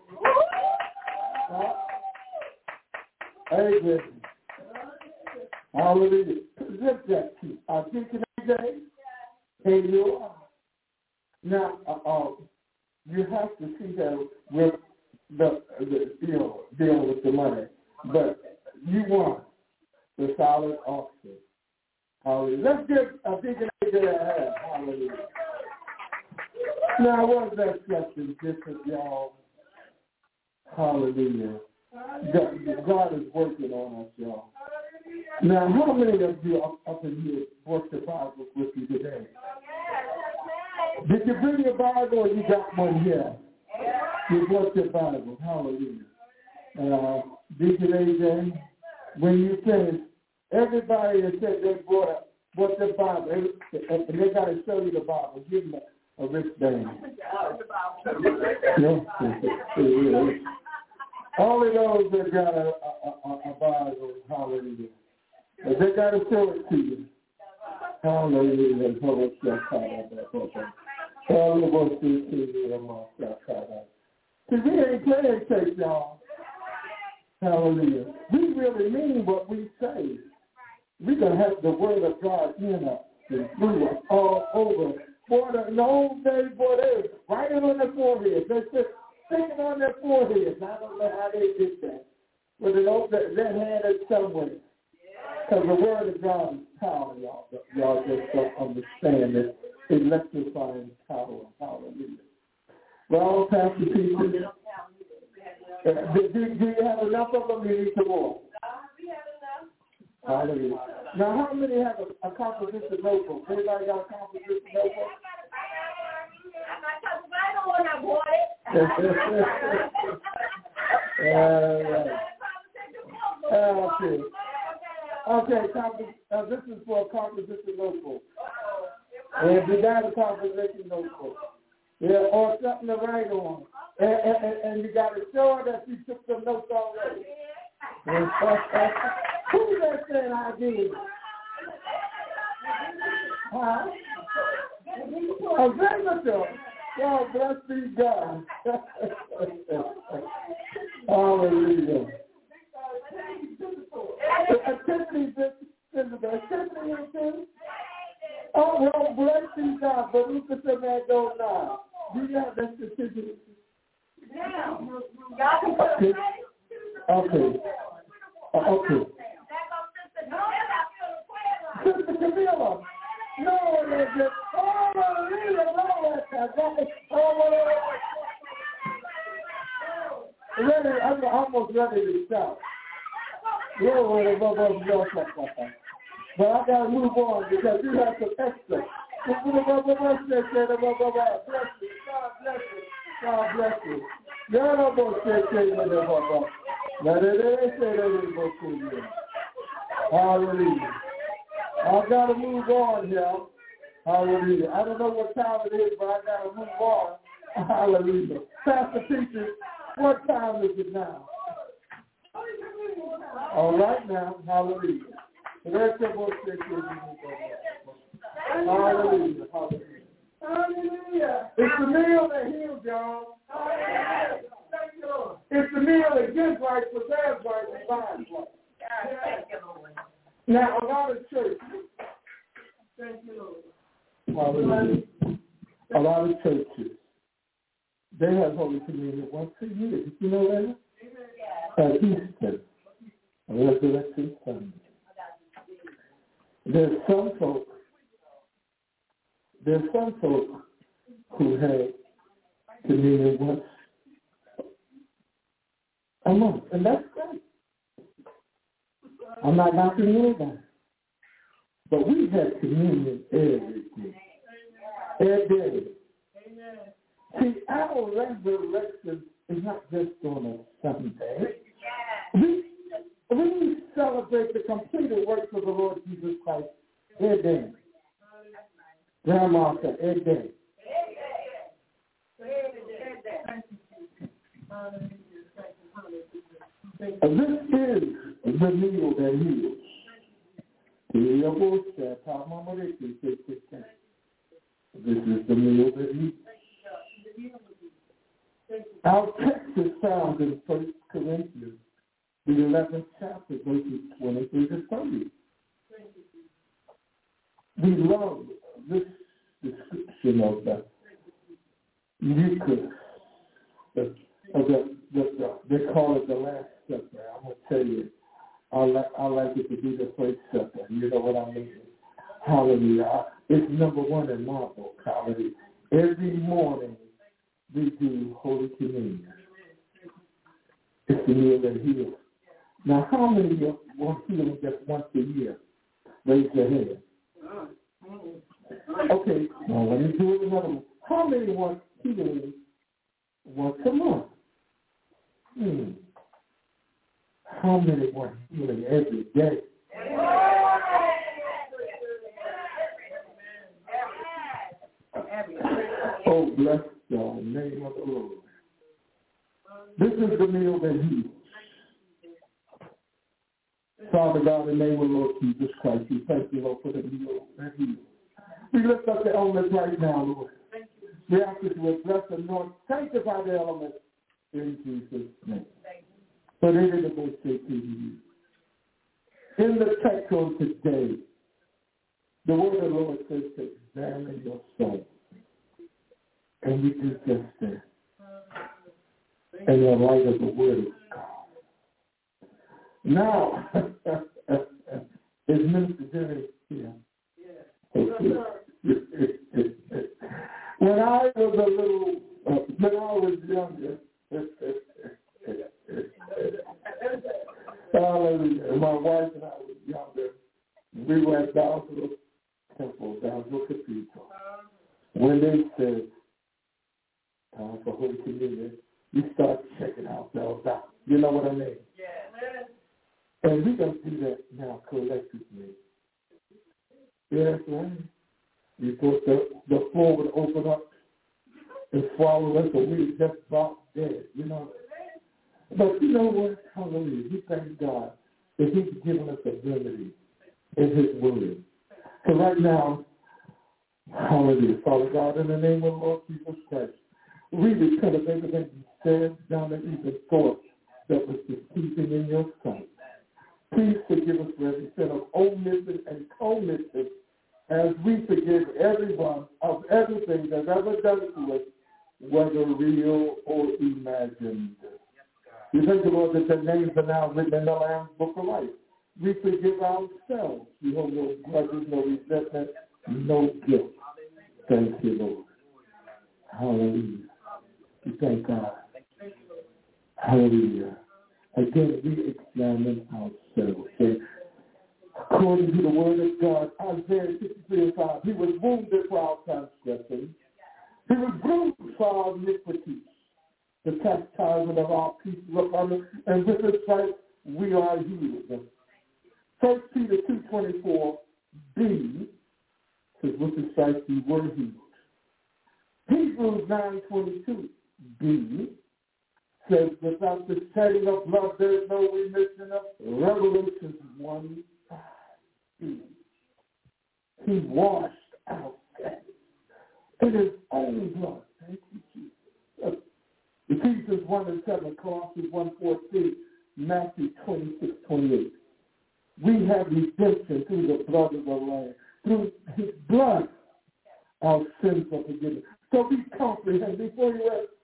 Uh, A J. Hallelujah. Present that to our Deacon A J. Here you are. Now, uh, uh, you have to see that with the, the you know, deal with the money. But you won the solid auction. Hallelujah. Let's give a Deacon A J a hand. Hallelujah. Now, what is that something different, y'all? Hallelujah. God, God is working on us, y'all. Now, how many of you up, up in here brought your Bibles with you today? Did you bring your Bible or you got one here? You brought your Bible. Hallelujah. Uh, Deacon A J, when you finish, everybody that said they brought, a, brought their Bible, and they got to show you the Bible. Give them a, a wristband. Only those that got a, a, a, a Bible, hallelujah. But they got to show it to you. Hallelujah. See, we ain't playing church, y'all. Hallelujah. We really mean what we say. We're going to have the word of God in us and through us all over. For the old days, boy, they was writing on their foreheads. They're just sticking on their foreheads. I don't know how they did that. But they know that that had it somewhere. Because the word of God is power, y'all. Y'all just don't understand it. Electrifying power. Hallelujah. Well, Pastor Peter, uh, do, do, do you have enough of them? You need some more. We have enough. Hallelujah. Now, how many have a, a composition notebook? Anybody got a composition notebook? I don't want to boy. uh, okay. Okay, comp- uh, this is for a composition notebook. And if you got a composition notebook, yeah, or something to write on, and, and, and you got to show that you took some notes already. Who's that saying I did? Huh? A visitor. God bless be God. Hallelujah. Tiffany, Tiffany, oh, well, bless you, God, but we could say that go now. Do you have that certificate? Okay. Okay. Uh, okay. Sister Camilla. No, no, no. Oh, Maria, no, that's ready, I'm almost ready to stop. But I got to move on because you have some extra. Bless you. God bless you. God bless you. God bless you. Hallelujah. I got to move on here. Hallelujah. I don't know what time it is, but I got to move on. Hallelujah. Pastor Peter, what time is it now? All right now. Hallelujah. Hallelujah. Hallelujah. Hallelujah. It's the meal that heals, y'all. Hallelujah. Thank you, Lord. It's the meal that gives life, preserves life, and binds life. Thank you, Lord. Now, a lot of churches, thank you, Lord. Hallelujah. A lot of churches, They have Holy Communion once a year. Did you know that? At Easter, Resurrection Sunday. There's some folks, there's some folks who have communion once a month, and that's great. I'm not knocking anybody. But we have communion every day. Every day. See, our resurrection is not just on a Sunday. We, we celebrate the completed works of the Lord Jesus Christ every day. Grandma said every day. This is the meal that heals. This is the meal that heals. Our text is found in First Corinthians, the eleventh chapter, verses twenty-three to thirty. We love this description of the Eucharist, the, of the, the, the, they call it the Last Supper. I'm going to tell you, I like, I like it to be the first supper. You know what I mean? Hallelujah. It's number one in my book. Hallelujah. Every morning we do Holy Communion. It's the meal that heals. Now, how many of you want healing just once a year? Raise your hand. Okay, now let me do it another one. How many want healing once a month? Hmm. How many want healing every day? Oh, bless the name of the Lord. This is the meal that heals. Father God, in the name of the Lord Jesus Christ, we thank you, Lord, for the meal that heals. We lift up the elements right now, Lord. We ask you to bless and Lord, sanctify the elements in Jesus' name. But it is the most sacred to you. In the text on today, the word of the Lord says to examine your soul. And we do just that. In the light of the word of God. Now, is Minister Jerry here? Okay. When I was a little, uh, when I was younger, hallelujah, my wife and I was younger, we went down to the temple, down to the cathedral. When they said, time for Holy Communion, we start checking ourselves out. You know what I mean? Yeah. And we're going to do that now collectively. Yes, right. We thought the, the floor would open up and swallow us, or we just about dead, you know. But you know what? Hallelujah. We thank God that he's given us a remedy in his word. So right now, hallelujah. Father God, in the name of the Lord Jesus Christ, we repent of everything you said, done, and even thought that was displeasing in your sight. Please forgive us for every sin of omission and commission, as we forgive everyone of everything that's ever done to us, whether real or imagined. We thank the Lord that the names are now written in the Lamb's Book of Life. We forgive ourselves. We hold no grudges, no resentment, no guilt. Thank you, Lord. Hallelujah. We thank God. Hallelujah. Again, we examine ourselves. And according to the word of God, Isaiah sixty-three and five, he was wounded for our transgressions. He was bruised for our iniquities. The chastisement of our peace was upon us, and with his stripes we are healed. First Peter two twenty-four b says, with his stripes we were healed. Hebrews nine twenty-two b says, without the shedding of blood there is no remission of Revelations one five. He washed out in his own blood. Thank you, Jesus. Ephesians one and seven, Colossians one fourteen, Matthew twenty-six twenty-eight. We have redemption through the blood of the Lamb. Through his blood, our sins are forgiven. So we comprehend before you ask,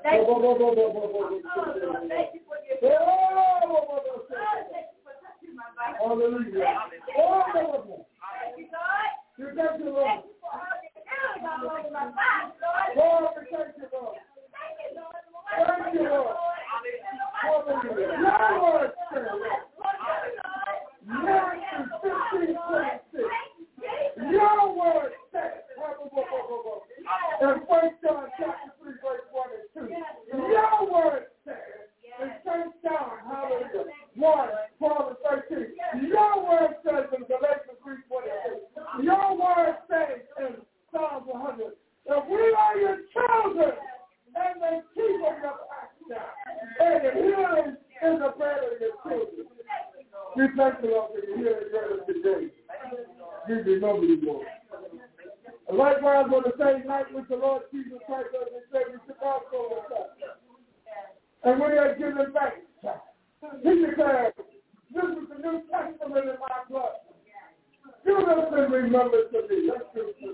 Thank you. Oh, thank you for your help. Oh, thank you for touching my body. Hallelujah. Oh, thank you, God. You thank you, Lord. Thank you for all the healing all over my body, Lord. Lord, we thank you, Lord. Thank you, Lord. Thank you, Lord. Hallelujah. Your word says, Matthew fifteen twenty-six. Your word says, in First John chapter three, verse one and two. Your word says, in Saint John, hallelujah, one, twelve and thirteen. Your word says in Galatians three twenty-six. Your word says in Psalm one hundred, that we are your children, and they keep on your pasture, and the healing is the bread of your children. We thank you, Lord, for your healing bread of today. We remember you, Lord. Likewise, on the same night with the Lord Jesus Christ, as we said, we took our soul with us. And when they are given thanks, he declared, this is the New Testament in my blood. Do this in remembrance of me. Let's do this.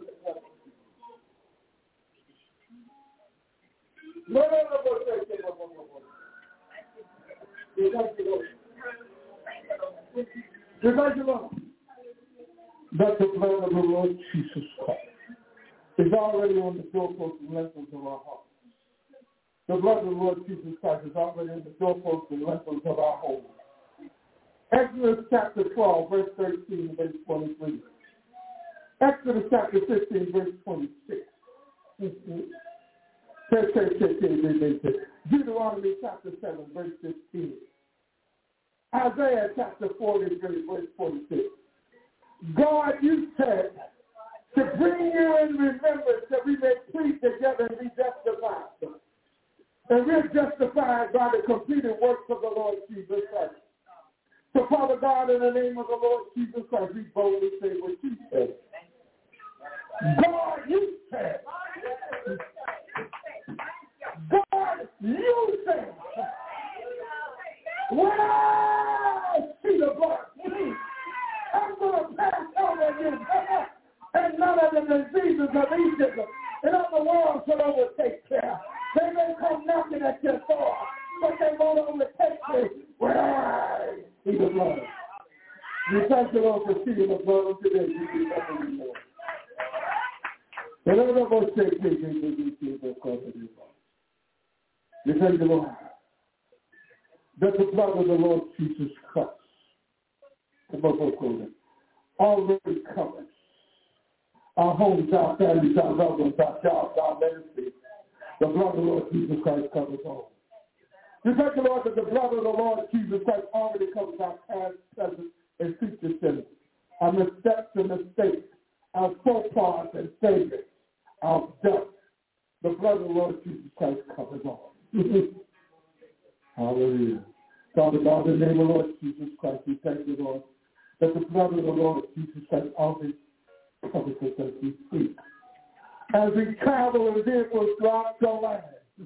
No, no, no, no, no, no, no, no. We thank you, Lord. We thank you, Lord. That the blood of the Lord Jesus Christ is already on the doorposts and lintels of our hearts. The blood of the Lord Jesus Christ is already on the doorposts and lintels of our homes. Exodus chapter twelve, verse thirteen, verse twenty-three. Exodus chapter fifteen, verse twenty-six. Deuteronomy chapter seven, verse fifteen. Isaiah chapter forty-three, verse forty-six. God, you said to bring you in remembrance that we may plead together and be justified. And we're justified by the completed works of the Lord Jesus Christ. So, Father God, in the name of the Lord Jesus Christ, we boldly say what you said. God, you said. God, you said. When I see the blood, I'm going to pass over you, and none of the diseases of Egypt and of the world shall overtake you. They may come knocking at your door, but they won't overtake you when I see the blood. We thank you, Lord, for seeing the blood of today. We thank you, Lord. We thank you, Lord, that the blood of the Lord Jesus Christ already covers our homes, our families, our loved ones, our jobs, our ministry. The blood of the Lord Jesus Christ covers all. We thank the Lord that the blood of the Lord Jesus Christ already covers our past, present, and future sins, our missteps and mistakes, our faux pas and failures, our dust. The blood of the Lord Jesus Christ covers all. Hallelujah. Father God, in the name of the Lord Jesus Christ, we thank you, Lord, that the blood of the Lord Jesus Christ always covers us as we speak. As we travel in vehicles throughout the land,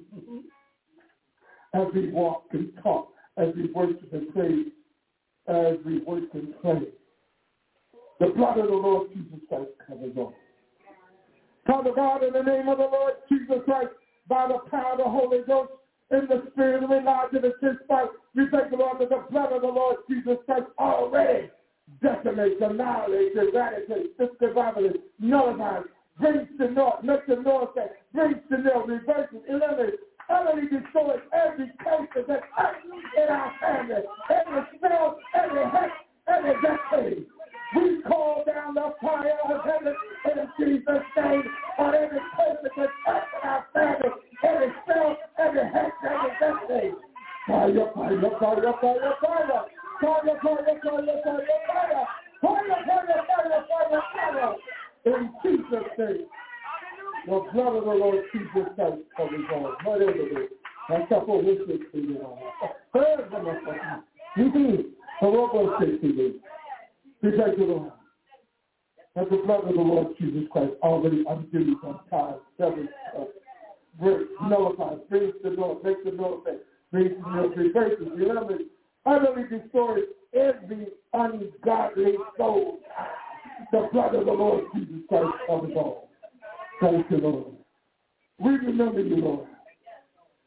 as we walk and talk, as we worship and praise, as we work and pray, the blood of the Lord Jesus Christ covers all. Father God, in the name of the Lord Jesus Christ, by the power of the Holy Ghost, in the spirit of Elijah the tenth part, we thank the Lord that the blood of the Lord Jesus Christ already decimates, annihilates, eradicates, discombobulates, nullifies, brings to naught, makes the north that brings to nil, reverses, eliminates, utterly destroys every curse that's in our family, every spell, every hex, every decade. We call down the fire of heaven in Jesus' name on every person that's up in our family, every spell, every hex, every decade. Fire, fire, fire, fire, fire, fire, fire, fire, fire, fire, fire, fire, fire, fire, fire, in Jesus' name. The blood of the Lord Jesus Christ covers all. Whatever it is. That's up for this to you. Third one of us. You do. The Lord says to you. We thank you, Lord, that the blood of the Lord Jesus Christ already undoes, unties, severs, breaks, nullifies, brings the Lord, makes the Lord say, brings the Lord, reverses, eliminates, utterly destroys every ungodly soul. The blood of the Lord Jesus Christ covers all. Thank you, Lord. We remember you, Lord.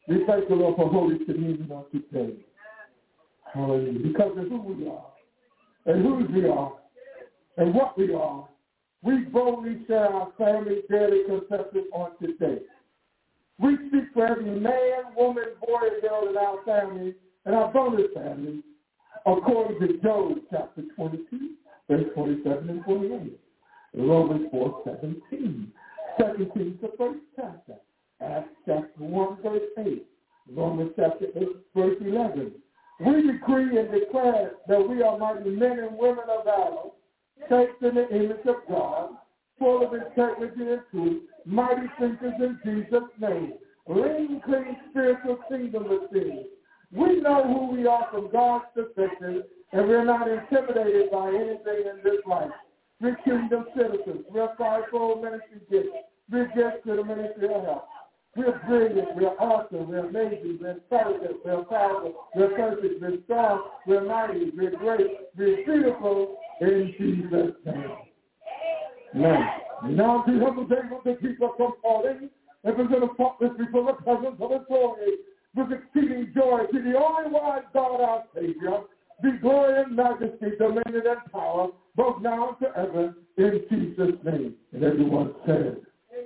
We thank the Lord for Holy Communion on today. Hallelujah. Because of who we are, and whose we are, and what we are, we boldly share our family daily conception on today. We speak for every man, woman, boy, and girl in our family and our bonus family, according to Job chapter twenty-two, verse twenty-seven and twenty-eight. Romans four seventeen. Second Kings, the first chapter. Acts chapter one, verse eight. Romans chapter eight, verse eleven. We decree and declare that we are mighty men and women of valor, shaped in the image of God, full of integrity and truth, mighty thinkers in Jesus' name, lean, clean, spiritual kingdom things. We know who we are from God's perspective, and we're not intimidated by anything in this life. We're kingdom citizens. We're fivefold ministry gifts. We're gifts to the ministry of health. We're brilliant, we're awesome, we're amazing, we're intelligent, we're powerful, we're perfect, we're strong, we're mighty, we're great, we're beautiful in Jesus' name. Now, now to help us able to keep us from falling, if we're going to fall this before the presence of his glory, with exceeding joy to the only wise God our Savior, be glory and majesty, dominion and power, both now and forever, in Jesus' name. And everyone says,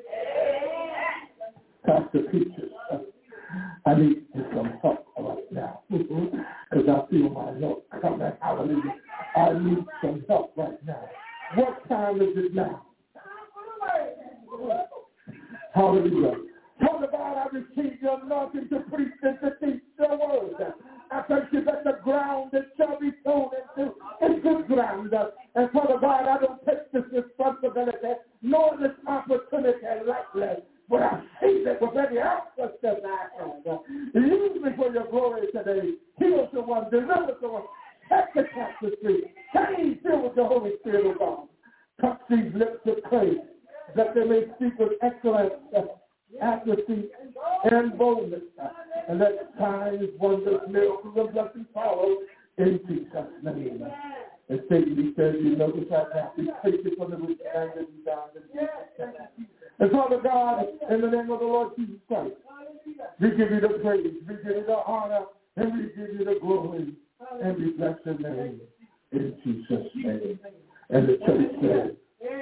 Pastor Peaches, I need some help right now because I feel my help coming. Hallelujah. I need some help right now. What time is it now? Hallelujah. Father God, I receive your anointing to preach and to teach your word. I thank you that the ground that shall be sown into is good ground. And Father God, I don't take this responsibility nor this opportunity lightly. But I see that with every access that I have. Use me for your glory today. Heal someone, deliver someone, set the captive free. Change filled with the Holy Spirit of God. Touch these lips of clay that they may speak with excellence, accuracy, and boldness. And let signs, wonders, miracles, and blessings follow in Jesus' name. And Satan, he says, you know this right now. We take it from the root and the down in Jesus' name. And Father God, in the name of the Lord Jesus Christ, we give you the praise, we give you the honor, and we give you the glory, and we bless your name in Jesus' name. And the church said,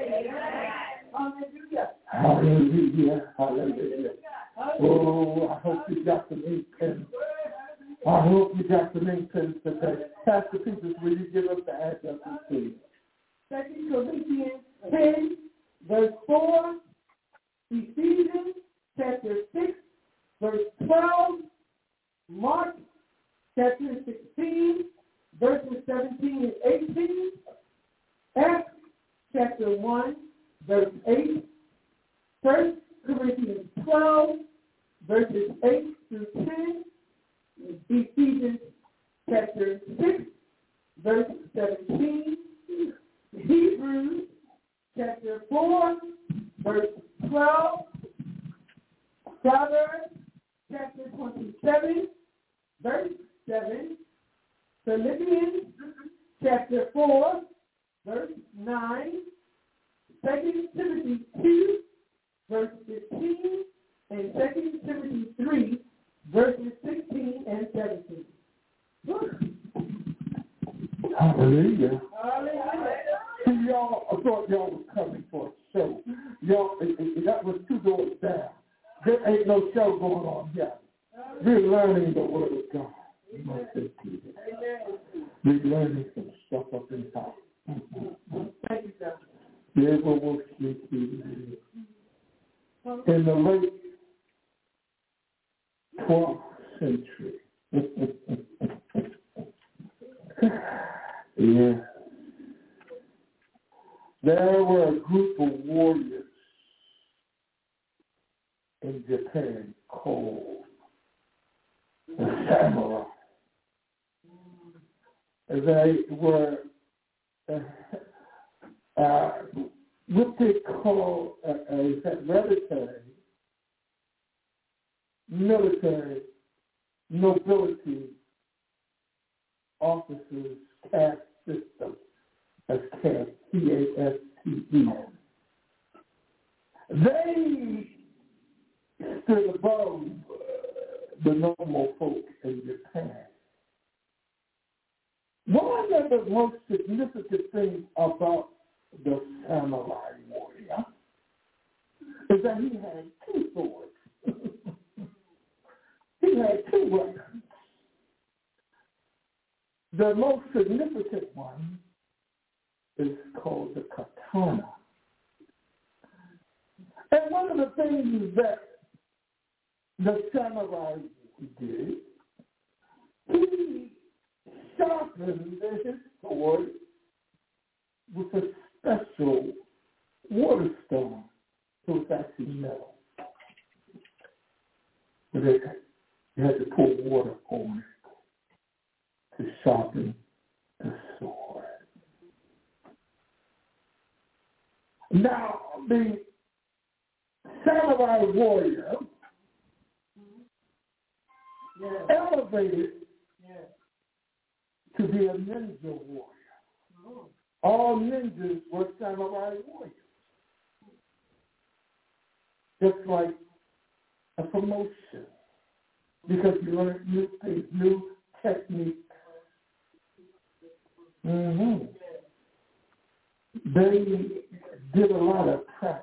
hallelujah, hallelujah. Oh, I hope you got the main pen. I hope you got the main pen today. Pastor Peaches, will you give us the address, please? Second Corinthians ten, verse four. Ephesians chapter six, verse twelve, Mark chapter sixteen, verses seventeen and eighteen, Acts chapter one, verse eight, First Corinthians twelve, verses eight through ten, Ephesians chapter six, verse seventeen, Hebrews chapter four, verse twelve, Proverbs chapter twenty-seven, verse seven, Philippians chapter four, verse nine, Second Timothy two, verse fifteen, and Second Timothy three, verses sixteen and seventeen. Hallelujah. Hallelujah. See, y'all, I thought y'all was coming for a show. Y'all, it, it, that was two doors down. There ain't no show going on here. We're learning the word of God. We're learning some stuff up in top. Thank you, sir. In the late twelfth century, yeah, there were a group of warriors in Japan called the samurai. They were uh, uh, what they call a, a hereditary military nobility officers caste system, as caste, C A S T E. They stood above the normal folk in Japan. One of the most significant things about the samurai warrior is that he had two swords. He had two weapons. The most significant one is called the katana. And one of the things that the samurai did, he sharpened his sword with a special water stone. So it's actually metal. But it, you had to pour water on it to sharpen the sword. Now, the samurai warrior yeah. elevated yeah. to be a ninja warrior. Oh. All ninjas were samurai warriors. Just like a promotion, because you learn new things, new techniques. Mm-hmm. They did a lot of practice.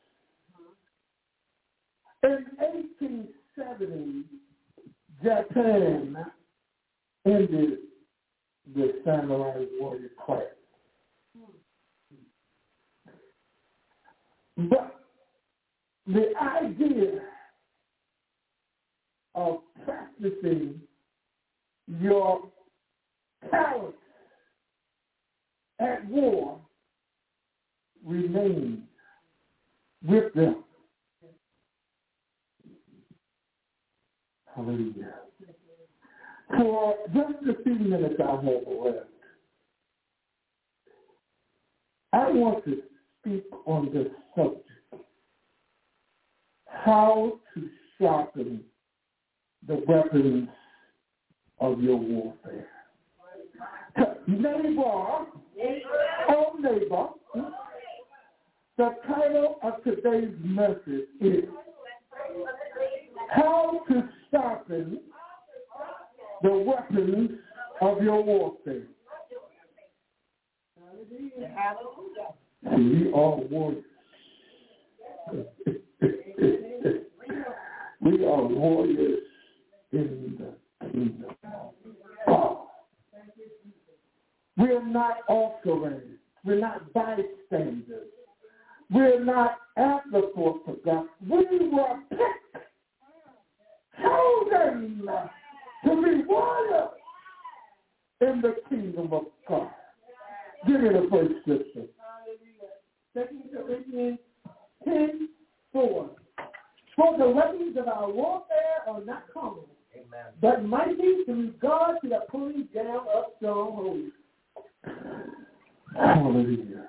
In eighteen seventy, Japan ended the samurai warrior class. But the idea of practicing your talents at war remains with them. Hallelujah. For just a few minutes I have left, I want to speak on this subject. How to sharpen the weapons of your warfare. Neighbor, oh neighbor, the title of today's message is How to Sharpen the Weapons of Your Warfare. See, we are warriors. We are warriors in the kingdom of God. We're not offerings. We're not bystanders. We're not afterthoughts of God. We were picked, chosen to be warriors in the kingdom of God. Give me the first scripture. Second Corinthians ten four. For the weapons of our warfare are not common, Amen. But mighty to God to the pulling down of strongholds. Hallelujah.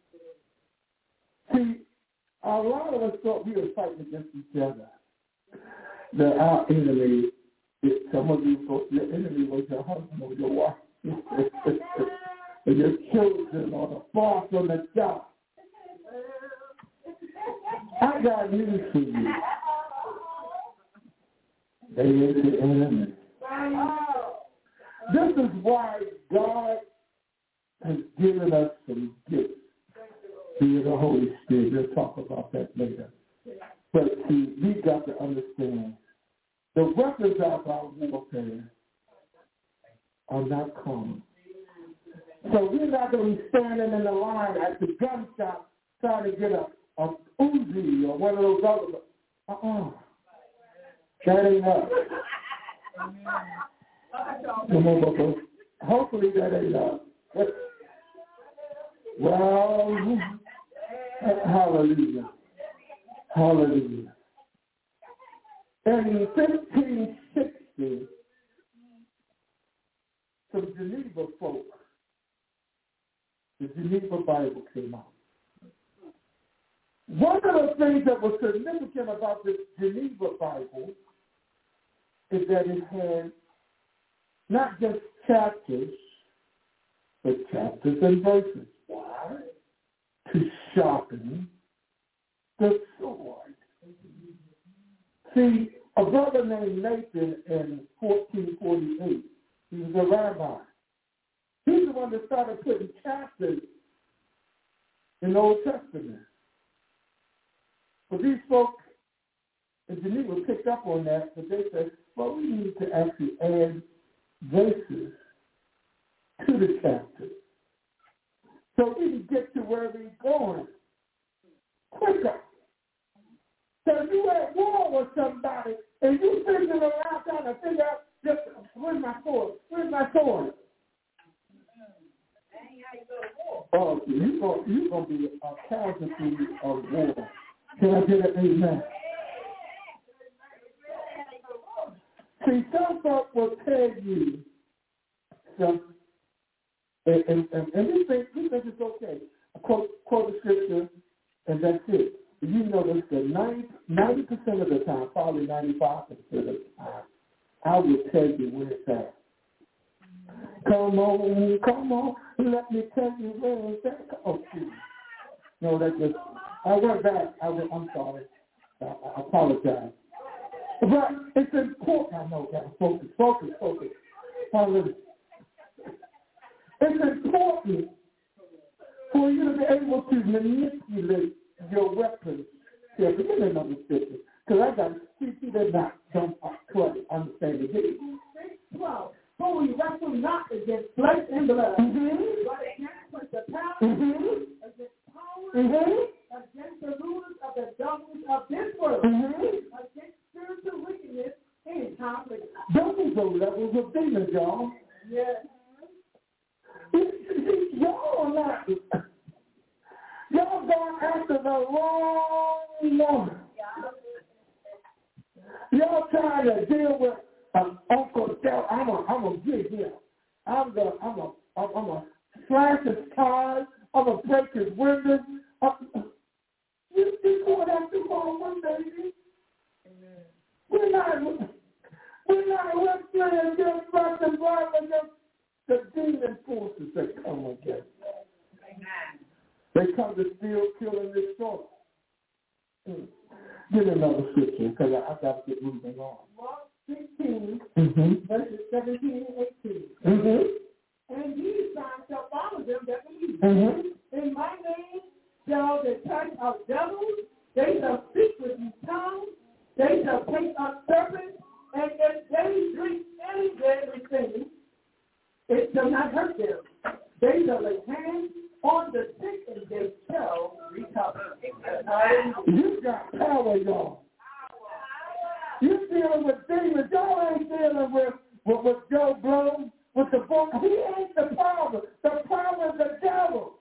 See, a lot of us thought we were fighting against each other. That our enemy, some of you thought your enemy was your husband or your wife, and your children or the boss on the job. I got news for you. They is the enemy. This is why God has given us some gifts via the Holy Spirit. We'll talk about that later. But see, we got to understand the weapons of our warfare are not common. So we're not going to be standing in the line at the gun shop trying to get a, a Uzi or one of those other. Uh-uh. That ain't us. Come on, Bubba. Hopefully that ain't us. Well, hallelujah. Hallelujah. In fifteen sixty, some Geneva folk, the Geneva Bible came out. One of the things that was significant about this Geneva Bible is that it had not just chapters, but chapters and verses. Why? To sharpen the sword. See, a brother named Nathan in fourteen forty-eight. He was a rabbi. He's the one that started putting chapters in the Old Testament. But these folks in Geneva picked up on that, but they said, well, we need to actually add verses to the chapter so we can get to where we're going quicker. So you at war with somebody and you figuring around trying to figure out, just, where's my sword? Where's my sword? Oh, you're going you gonna be a casualty of war. Can I get an amen? See, some folks will tell you, some, and, and, and, and we think, we think it's okay. I quote, quote the scripture, and that's it. But you notice that ninety percent of the time, probably ninety-five percent of the time, I will tell you where it's at. Come on, come on, let me tell you where it's at. Oh, geez. No, that just, I went back. I went, I'm sorry. I, I apologize. But it's important. I know, guys. Focus, focus, focus. Hallelujah. It's important for you to be able to manipulate your weapons. Yeah, but give me another scripture. Because I got to see that not don't understand it. twelve. For we wrestle not against flesh and blood, mm-hmm. but against the power, mm-hmm. against power, mm-hmm. against the rulers of the darkness of this world, mm-hmm. against spiritual wickedness in high places. Those are levels of demons, y'all. Yes. Y'all are not. Y'all going after the wrong woman. Y'all trying to deal with um, Uncle Del. I'm a, I'm a get him. I'm the, I'm a, I'm a slash his tires. I'm a break his windows. Uh, you, you going after wrong one, baby. Amen. We're not, we're not wrestling against flesh and blood against the demon forces that come against us. Amen. They come to steal, kill, and destroy. Mm. Give me another scripture, because I, I got to get moving on. Mark sixteen, mm-hmm. verses seventeen and eighteen. Mm-hmm. And these signs shall follow them that believe. Mm-hmm. In my name shall they cast out devils, they shall speak with new tongues, they shall take up serpents, and if they drink any deadly thing, it shall not hurt them. They shall lay hands on the sick and they shall recover. You got power, y'all. You dealing with demons. Y'all ain't dealing with, with, with Joe Blow, with the book. He ain't the power. The power is the devil.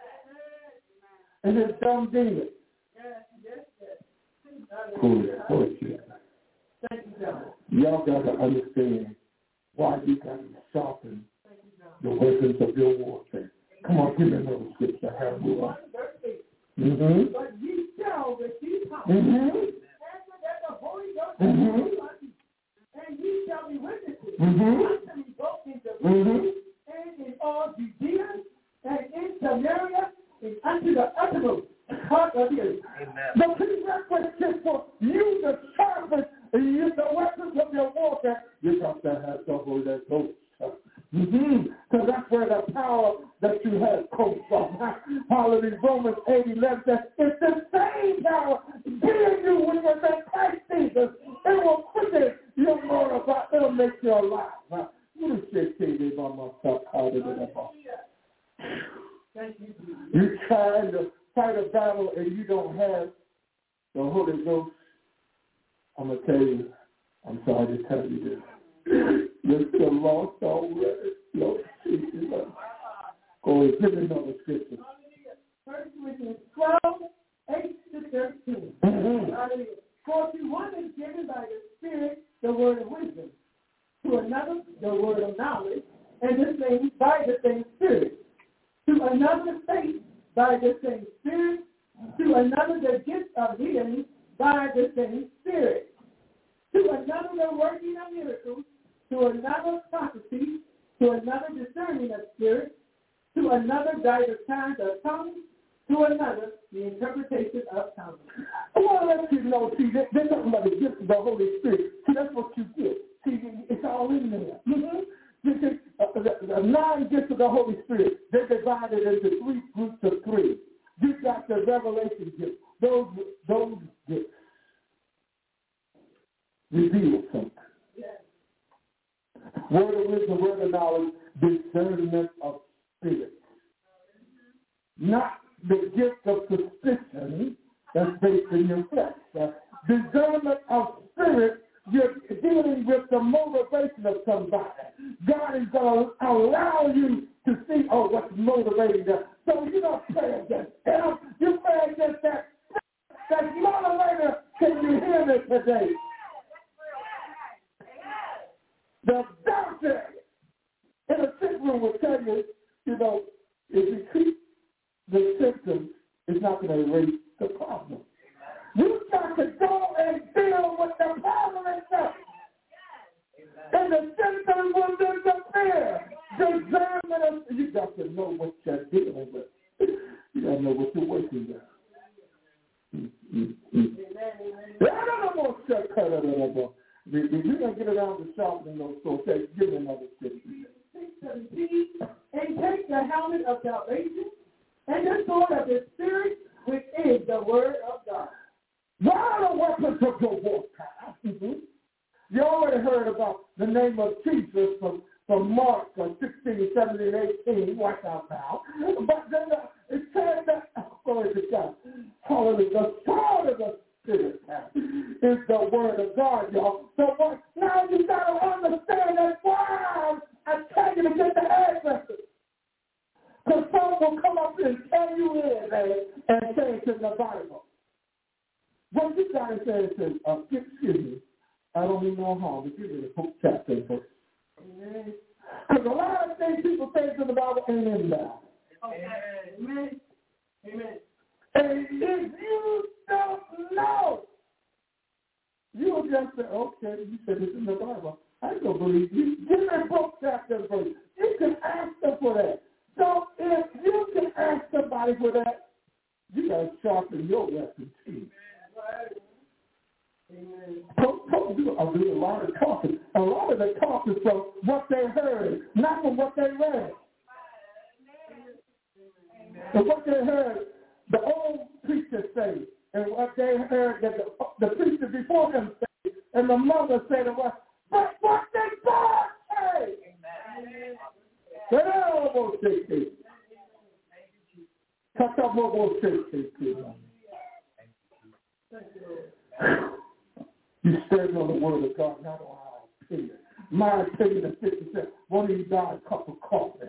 And his dumb demons. Yes, yes, yes. Cool, cool. Thank you, God. Y'all got to understand why you got to sharpen the weapons of your warfare. Come on, give me another scripture. Hallelujah. Mm-hmm. But ye shall receive power. Mm-hmm. After that the Holy Ghost mm-hmm. and ye shall be witnesses mm-hmm. unto me both in Jerusalem mm-hmm. and in all Judea and in Samaria and unto the uttermost part of the earth. The prerequisite for you to sharpen the weapons of your warfare, you got to have the Holy Ghost. Mm-hmm. So that's where the power that you have comes from. Hallelujah. Romans eight eleven says, it's the same power being you when you're in Christ Jesus. It will quicken your moral, but it'll make you alive. You You're trying to fight a battle and you don't have the Holy Ghost. I'm going to tell you, I'm sorry to tell you this. You're still lost already. Lord Jesus. Go ahead, give me another scripture. First Corinthians twelve, eight to thirteen. Mm-hmm. For to one is given by the Spirit the word of wisdom, to another the word of knowledge, and the same by the same Spirit. To another faith by the same Spirit, to another the gift of healing by the same Spirit, to another the working of miracles, to another prophecy, to another discerning of spirits, to another diverse kinds of tongues, to another the interpretation of tongues. I want to let you know, see, they're, they're talking about the gift of the Holy Spirit. See, that's what you get. See, it's all in there. Mm-hmm. This is, uh, the, the nine gifts of the Holy Spirit, they're divided into three groups of three. You've got the revelation gift. Those, those gifts reveal something. Yes. Word of wisdom, word of knowledge, discernment of spirit. Not the gift of suspicion that's based in your flesh. Uh, discernment of spirit, you're dealing with the motivation of somebody. God is going to allow you to see, oh, what's motivating them. So you don't pray against them. You pray against that. That motivator. Can you hear me today? The doctor in a sick room will tell you, you know, if you treat the symptoms, it's not going to erase the problem. You've got to go and deal with the problem itself. And the symptoms will disappear. Discernment of, you got to know what you're dealing with. You got to know what you're working with. Mm-hmm. I don't know what you're cutting it. We're going to get around to sharpening those swords. Give me another scripture. And take the helmet of salvation and the sword of the Spirit, which is the word of God. What are the weapons of your warfare? Mm-hmm. You already heard about the name of Jesus from, from Mark sixteen, seventeen, eighteen. Watch out now. But then uh, it says that, oh, glory to God, hallelujah, the sword of the Spirit is the word of God, y'all. So what, now you got to understand that why I tell you to get the addresses. Because some will come up and tell you in there and say it's in the Bible. What you got to say is, uh, excuse me, I don't even know how, but give me the book, chapter, and verse. Because a lot of things people say in the Bible ain't in there. Amen. Amen. And if you don't know, you'll just say, okay, you said it's in the Bible. I don't believe you. Give me a book, chapter, and verse. You can ask them for that. So if you can ask somebody for that, you got to sharpen your weapon too. Don't do a lot of talking. A lot of the talk is from what they heard, not from what they read. And what they heard, the old preachers say, and what they heard that the, the preacher before them say, and the mother said it was, but what did God say? Amen. They almost say it. Cut up almost say it. You stand on the word of God, not on our opinion. My opinion is fifty cents. One of you guys a cup of coffee.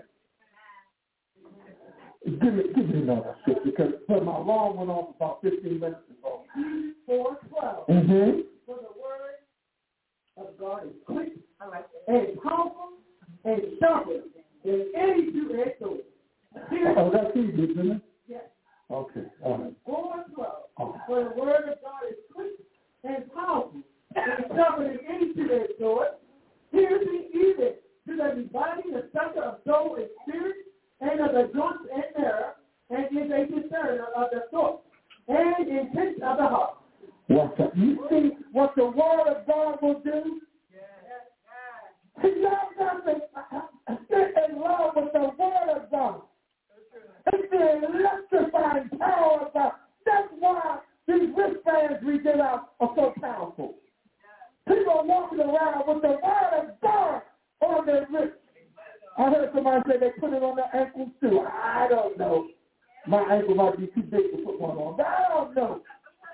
Give me, give me another shit, because my alarm went off about fifteen minutes ago. four twelve. Mm-hmm. For the word of God is quick and powerful and sharper than any two-edged sword. Oh, that's easy, isn't it? Yes. Okay, all right. four twelve. Oh. For the word of God is quick and powerful and sharper than any two-edged sword, piercing even to the dividing the sucker of soul and spirit, and of the joints and marrow, and is a discerner of the thoughts and intents of the heart. What's that? You see what the word of God will do? Yes. See, y'all got to sit in love with the word of God. It's the electrifying power of God. That's why these wristbands we give out are so powerful. People are walking around with the word of God on their wrist. I heard somebody say they put it on their ankles too. I don't know. My ankle might be too big to put one on, but I don't know.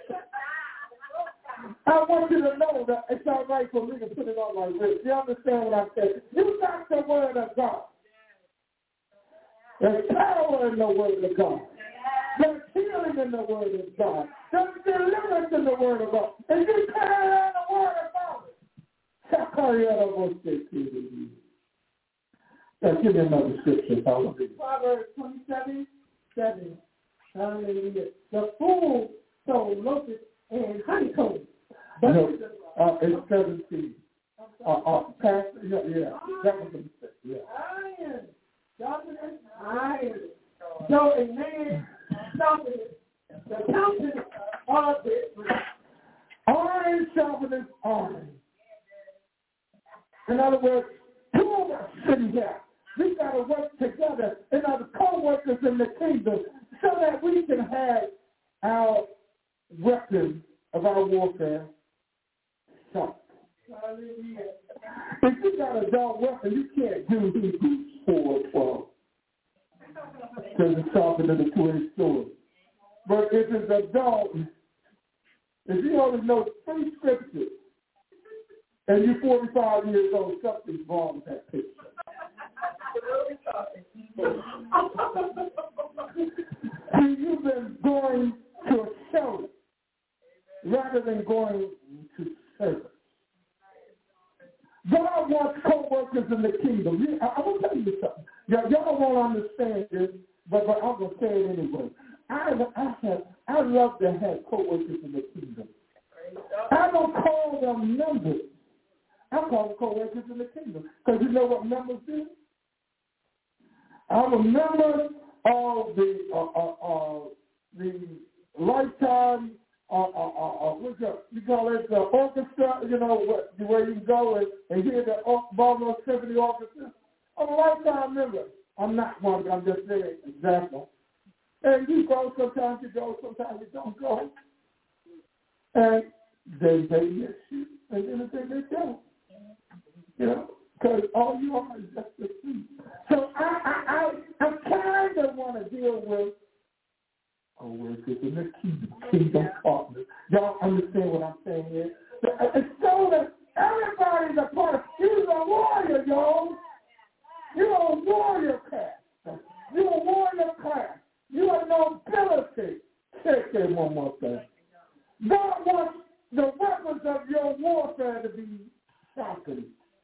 I want you to know that it's all right for me to put it on my wrist. You understand what I'm saying? You got the word of God. There's power in the word of God. There's healing in the word of God. There's deliverance in the word of God. And you carry on the word of God. Now, give me another scripture. Proverbs twenty-seven, seven. Hallelujah. The fool sold locusts and honeycomb. No, uh, it's seventeen. Uh, uh, pastor, yeah, yeah. That was a mistake. Yeah. Iron. Darkness, iron. So a man countenance, the countenance of it. Iron sharpens iron. In other words, two of us sitting here. We got to work together in our co-workers in the kingdom so that we can have our weapons of our warfare sharp. If you got a dull weapon, you can't do Hebrews four twelve. Because it's sharper than a two-edged sword. But if it's a dull, if you only know three scriptures and you're forty-five years old, something's wrong with that picture. See, you've been going to a show rather than going to service. God wants co-workers in the kingdom. You, I, I'm going to tell you something. Y'all, y'all won't understand this, but, but I'm going to say it anyway. I, I, have, I love to have co-workers in the kingdom. I don't call them members. I call them co-workers in the kingdom. Because you know what members do? I'm a member of the uh, uh, uh, the lifetime, uh, uh, uh, uh, what's that? You call it the orchestra, you know, what, where you can go and, and hear the Baltimore Symphony Orchestra. I'm a lifetime member. I'm not one, I'm just saying example. And you go, sometimes you go, sometimes you don't go. And they, they miss you, and then they, they don't. You know? Because all you are is just the seed. So I, I, I, I kind of want to deal with co-workers in the kingdom, kingdom partners. Y'all understand what I'm saying here? It's so that everybody's a part of, you're a warrior, y'all. You're a warrior class. You're a warrior class. You are nobility. Take it one more thing. God wants the weapons of your warfare to be sharpened.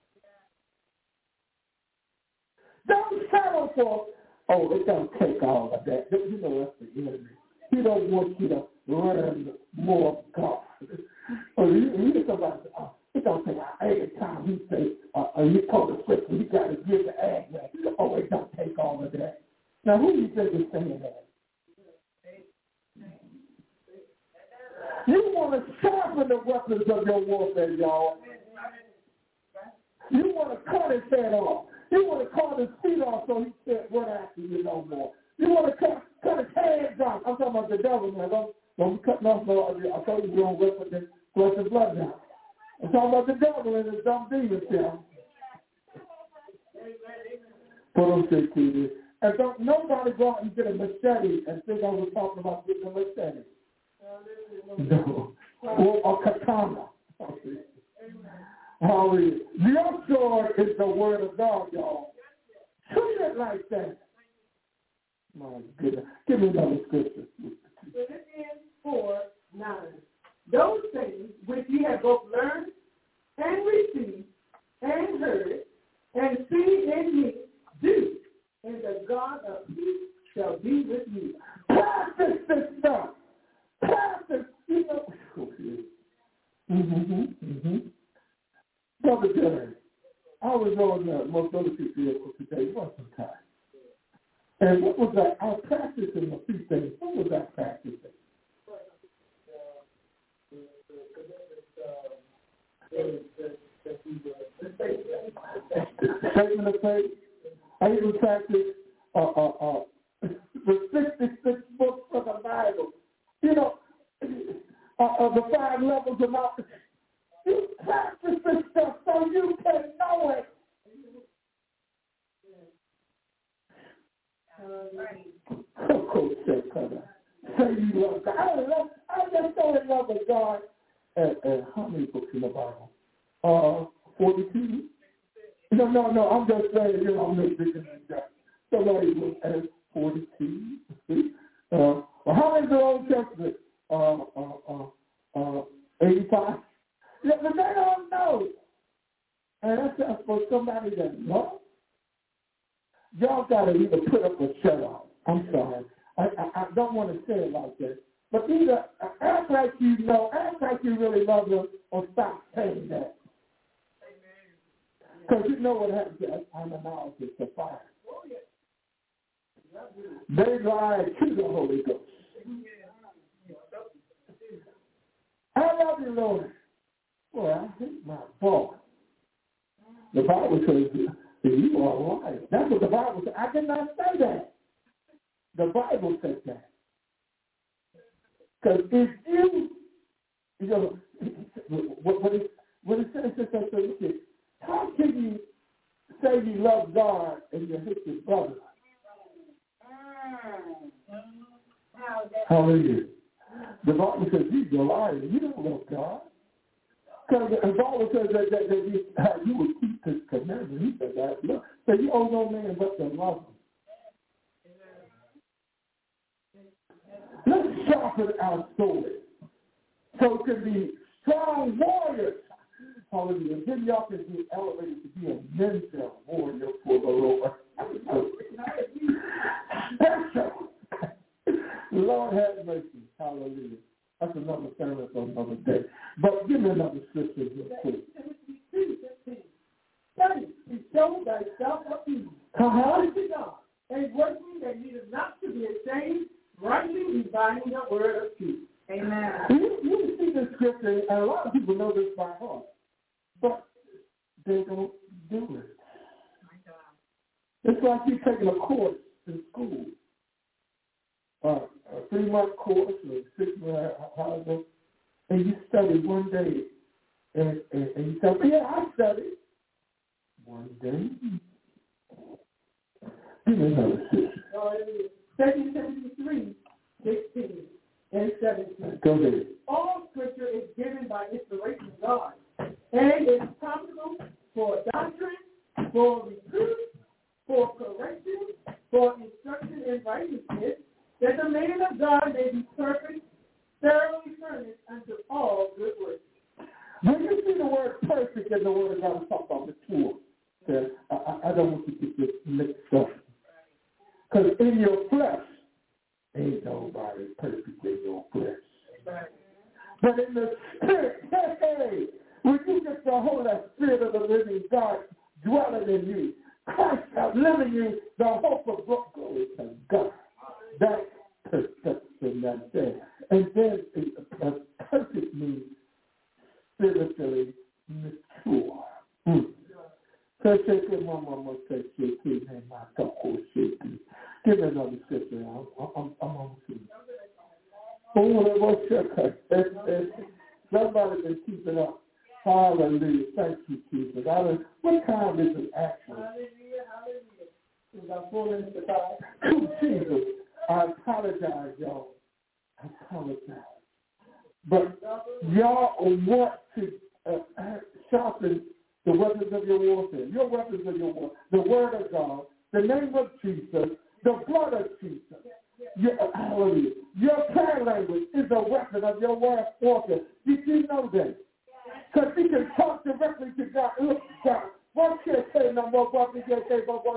Don't settle for, oh, it don't take all of that. You know that's the enemy. He don't want you to learn more of God. Or you, you hear somebody say, oh, it don't take, every time he say, uh, uh, you call the scripture, you got to give the address. Oh, it don't take all of that. Now, who do you think is saying that? You want to sharpen the weapons of your warfare, y'all. You want to cut his head off. You want to cut his feet off so he can't run after you no more. You want to cut, cut his hands off. I'm talking about the devil, man. Don't, don't be cutting off no, I told you we don't whip with the flesh and blood now. I'm talking about the devil and his dumb demons here. Put them to you. And don't nobody go out and get a machete and think I was talking about getting a machete. No. Or a katana. Hallelujah. Your sword is the word of God, y'all. Treat it like that. My goodness. Give me another scripture. Philippians four nine. Those things which ye have both learned and received and heard and seen in me, do, and the God of peace shall be with you. Practice this stuff. Practice. You know. Mm-hmm. Mm-hmm. Brother Jerry, I was on the mobility vehicle today for some time. And what was that? I was practicing a few things. What was that practicing? Statement of faith. I even practiced uh, uh, uh, the sixty-six books of the Bible. You know, uh, uh, the five levels of knowledge. You practice this stuff so you can know it. Coco said, say you love God. I love. I just so in love with God. And, and how many books in the Bible? Uh, forty-two. No, no, no. I'm just saying. You know, I'm just thinking like that. Somebody was at forty-two. uh, well, how many is the Old Testament? Uh, uh, uh, uh, eighty-five. Yeah, but they don't know. And that's just for somebody that knows. Y'all got to either put up or shut up. I'm sorry. I, I, I don't want to say it like that. But either act like you know, act like you really love them, or stop saying that. Because you know what happens at time of is the fire. They lied to the Holy Ghost. I love you, Lord. Boy, I hate my boss. The Bible says that you are right. That's what the Bible says. I did not say that. The Bible says that. Because if you, you know, what, what, it, what it says is that, look at, how can you say you love God and you hate your brother? Hallelujah. The Bible says you're a liar. You don't love God. Because the Bible says that, that, that you, uh, you will keep his commandments. He said that. Look, so you owe no man but to love him. Let's sharpen our sword so it can be strong warriors. Hallelujah. Then y'all can be elevated to be a ninja warrior for the Lord. Special. Lord have mercy. Hallelujah. That's another sermon for another day. But give me another scripture real quick. Study to show thyself approved. Uh-huh. And working that needed not to be ashamed, rightly dividing the word of truth. Amen. You, you see this scripture, and a lot of people know this by heart, but they don't do it. It's like you taking a course in school. Uh, a three-month course or six-month, however, and you study one day, and, and, and you say, yeah, I studied. One day. Give me another six. Second Timothy three, sixteen and seventeen. Go ahead. All scripture is given by inspiration of God, and is profitable for doctrine, for reproof, for correction, for instruction in righteousness, that the man of God may be perfect, thoroughly furnished unto all good works. When you see the word perfect in the word of God, I'm talking about mature. Okay? I, I, I don't want you to get mixed up. Because in your flesh, ain't nobody perfect in your flesh. Right. But in the spirit, hey, hey, when you get the Holy Spirit of the living God dwelling in you, Christ living in you, the hope of glory to God. That's perfection that's there. And then uh, perfect means spiritually mature. Mm. Give me another scripture. I'm, I'm, I'm on to you. Somebody been keeping up. Hallelujah. Thank you, Jesus. Hallelujah. What time is it actually? Hallelujah. Hallelujah. It's about four minutes to five. To Jesus. I apologize, y'all. I apologize. But y'all want to uh, sharpen the weapons of your warfare. Your weapons of your warfare. The word of God. The name of Jesus. The blood of Jesus. Your, hallelujah. Your prayer language is a weapon of your warfare. Did you know that? Because you can talk directly to God. Look, God. What can't say no more? What can't say no more?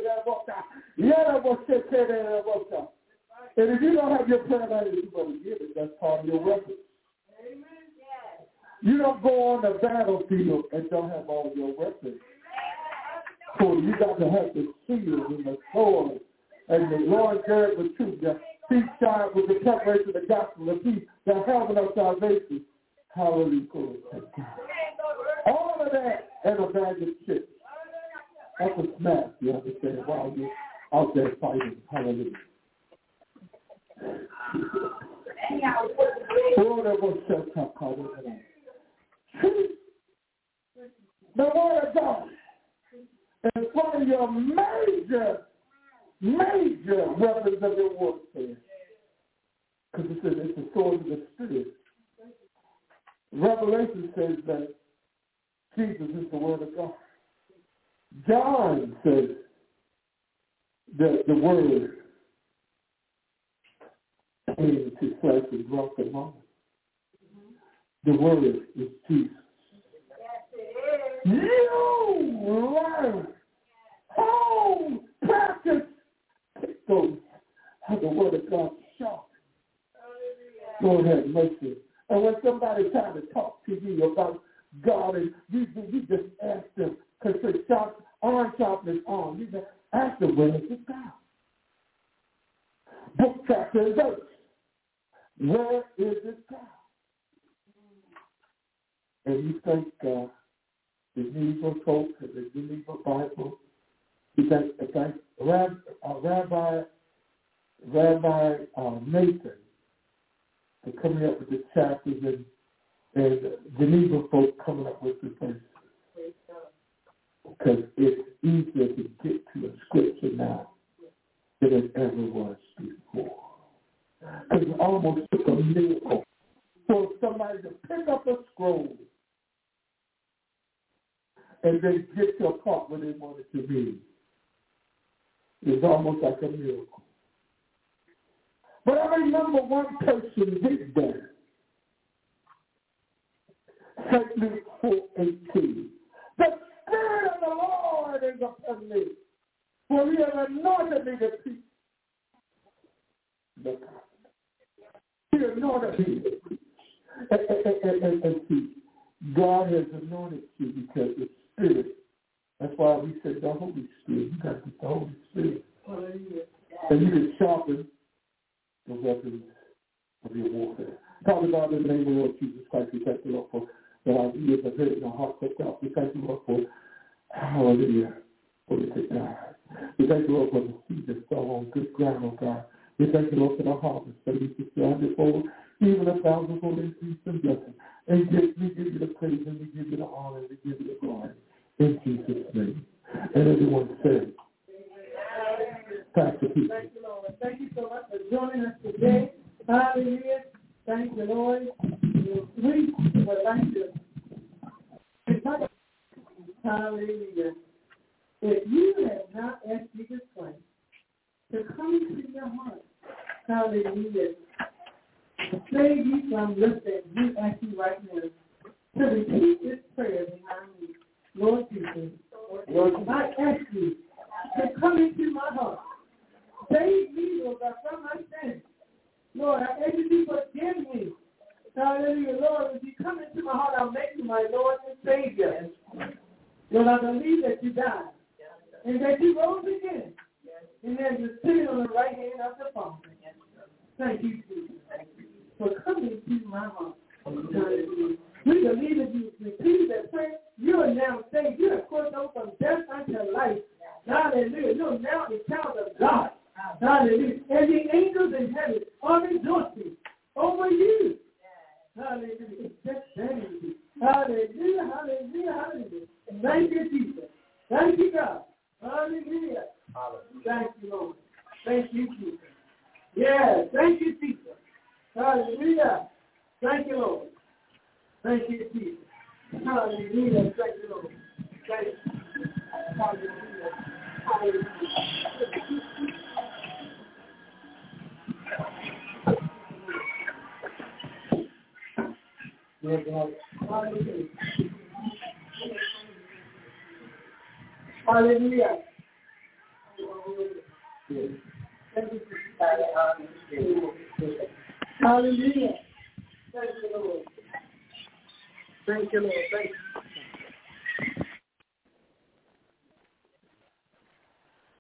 And if you don't have your prayer language, you better give it. That's part of your weapon. Amen. You don't go on the battlefield and don't have all your weapons. So you got to have the shield and the sword and the Lord girded with truth, the feet shod with the preparation of the gospel of peace, the helmet of salvation. Hallelujah. All of that and a bag of chips. That's a smash, you understand, while you're out there fighting. Hallelujah. The word of God is one of your major, major weapons of your warfare. Because it says it's the sword of the Spirit. Revelation says that Jesus is the word of God. John says that the word came to flesh and dwelt among us. The word is Jesus. You learn, home, practice, take those how the word of God sharp. Lord have mercy. And when somebody trying to talk to you about God, and you, you just ask them, because the sharp, iron sharpness on, you just ask them, where is it God? Book, chapter, and verse. where is it found? And you think uh, the Geneva folks and the Geneva Bible, you think, you think Rab, uh, Rabbi, Rabbi uh, Nathan, for coming up with the chapters, and, and Geneva folks coming up with the verses. Because it's easier to get to a scripture now than it ever was before. Because it almost took a miracle for somebody to pick up a scroll and then get to a part where they wanted to read. It's almost like a miracle. But I remember one person did that. Saint Luke four eighteen. The Spirit of the Lord is upon me, for he has anointed me to preach the gospel. He anointed me to preach. And, and, and, and see, God has anointed you because the Spirit. That's why we said the Holy Spirit. You got to get the Holy Spirit. And you can sharpen the weapons of your warfare. Father God, in the name of the Lord Jesus Christ, we thank you, Lord, for that our ears have heard and our hearts have felt. We thank you, Lord, for hallelujah. Glory to God. We thank you, Lord, for the seed that fell on good ground, oh God. We thank you, Lord, for the harvest that we just landed forward, even a thousandfold increase and blessing. And give, we give you the praise and we give you the honor and we give you the glory. In Jesus' name. And everyone said, Pastor Peter. Thank you, Lord. Thank you so much for joining us today. Hallelujah. Thank you, Lord. We would like to, hallelujah. If you have not asked Jesus Christ to come into your heart, hallelujah, to save you from your sin, we ask you right now to repeat this prayer behind me. Lord Jesus, Lord, I ask you to come into my heart. Save me, Lord God, from my sins. Lord, I ask you to forgive me. Hallelujah, Lord, if you come into my heart, I'll make you my Lord and Savior. Lord, I believe that you died and that you rose again. And that you're sitting on the right hand of the Father. Thank you, Jesus, for coming into my heart. Hallelujah. We believe that you repeat that prayer. You are now saved. You are crossed over from death unto life. Hallelujah. You are now a child of God. Hallelujah. And the angels in heaven are rejoicing over you. Hallelujah. It's just thank Hallelujah. Hallelujah. Hallelujah. Thank you, Jesus. Thank you, God. Hallelujah. Thank you, Lord. Thank you, Jesus. Yes. Thank you, Jesus. Hallelujah. Thank you, Lord. Thank you, Jesus. Hallelujah. Thank you, Lord. Thank you. Hallelujah. Hallelujah. Hallelujah. Hallelujah. Hallelujah. Thank you, Lord. Thank you, Lord. Thank you.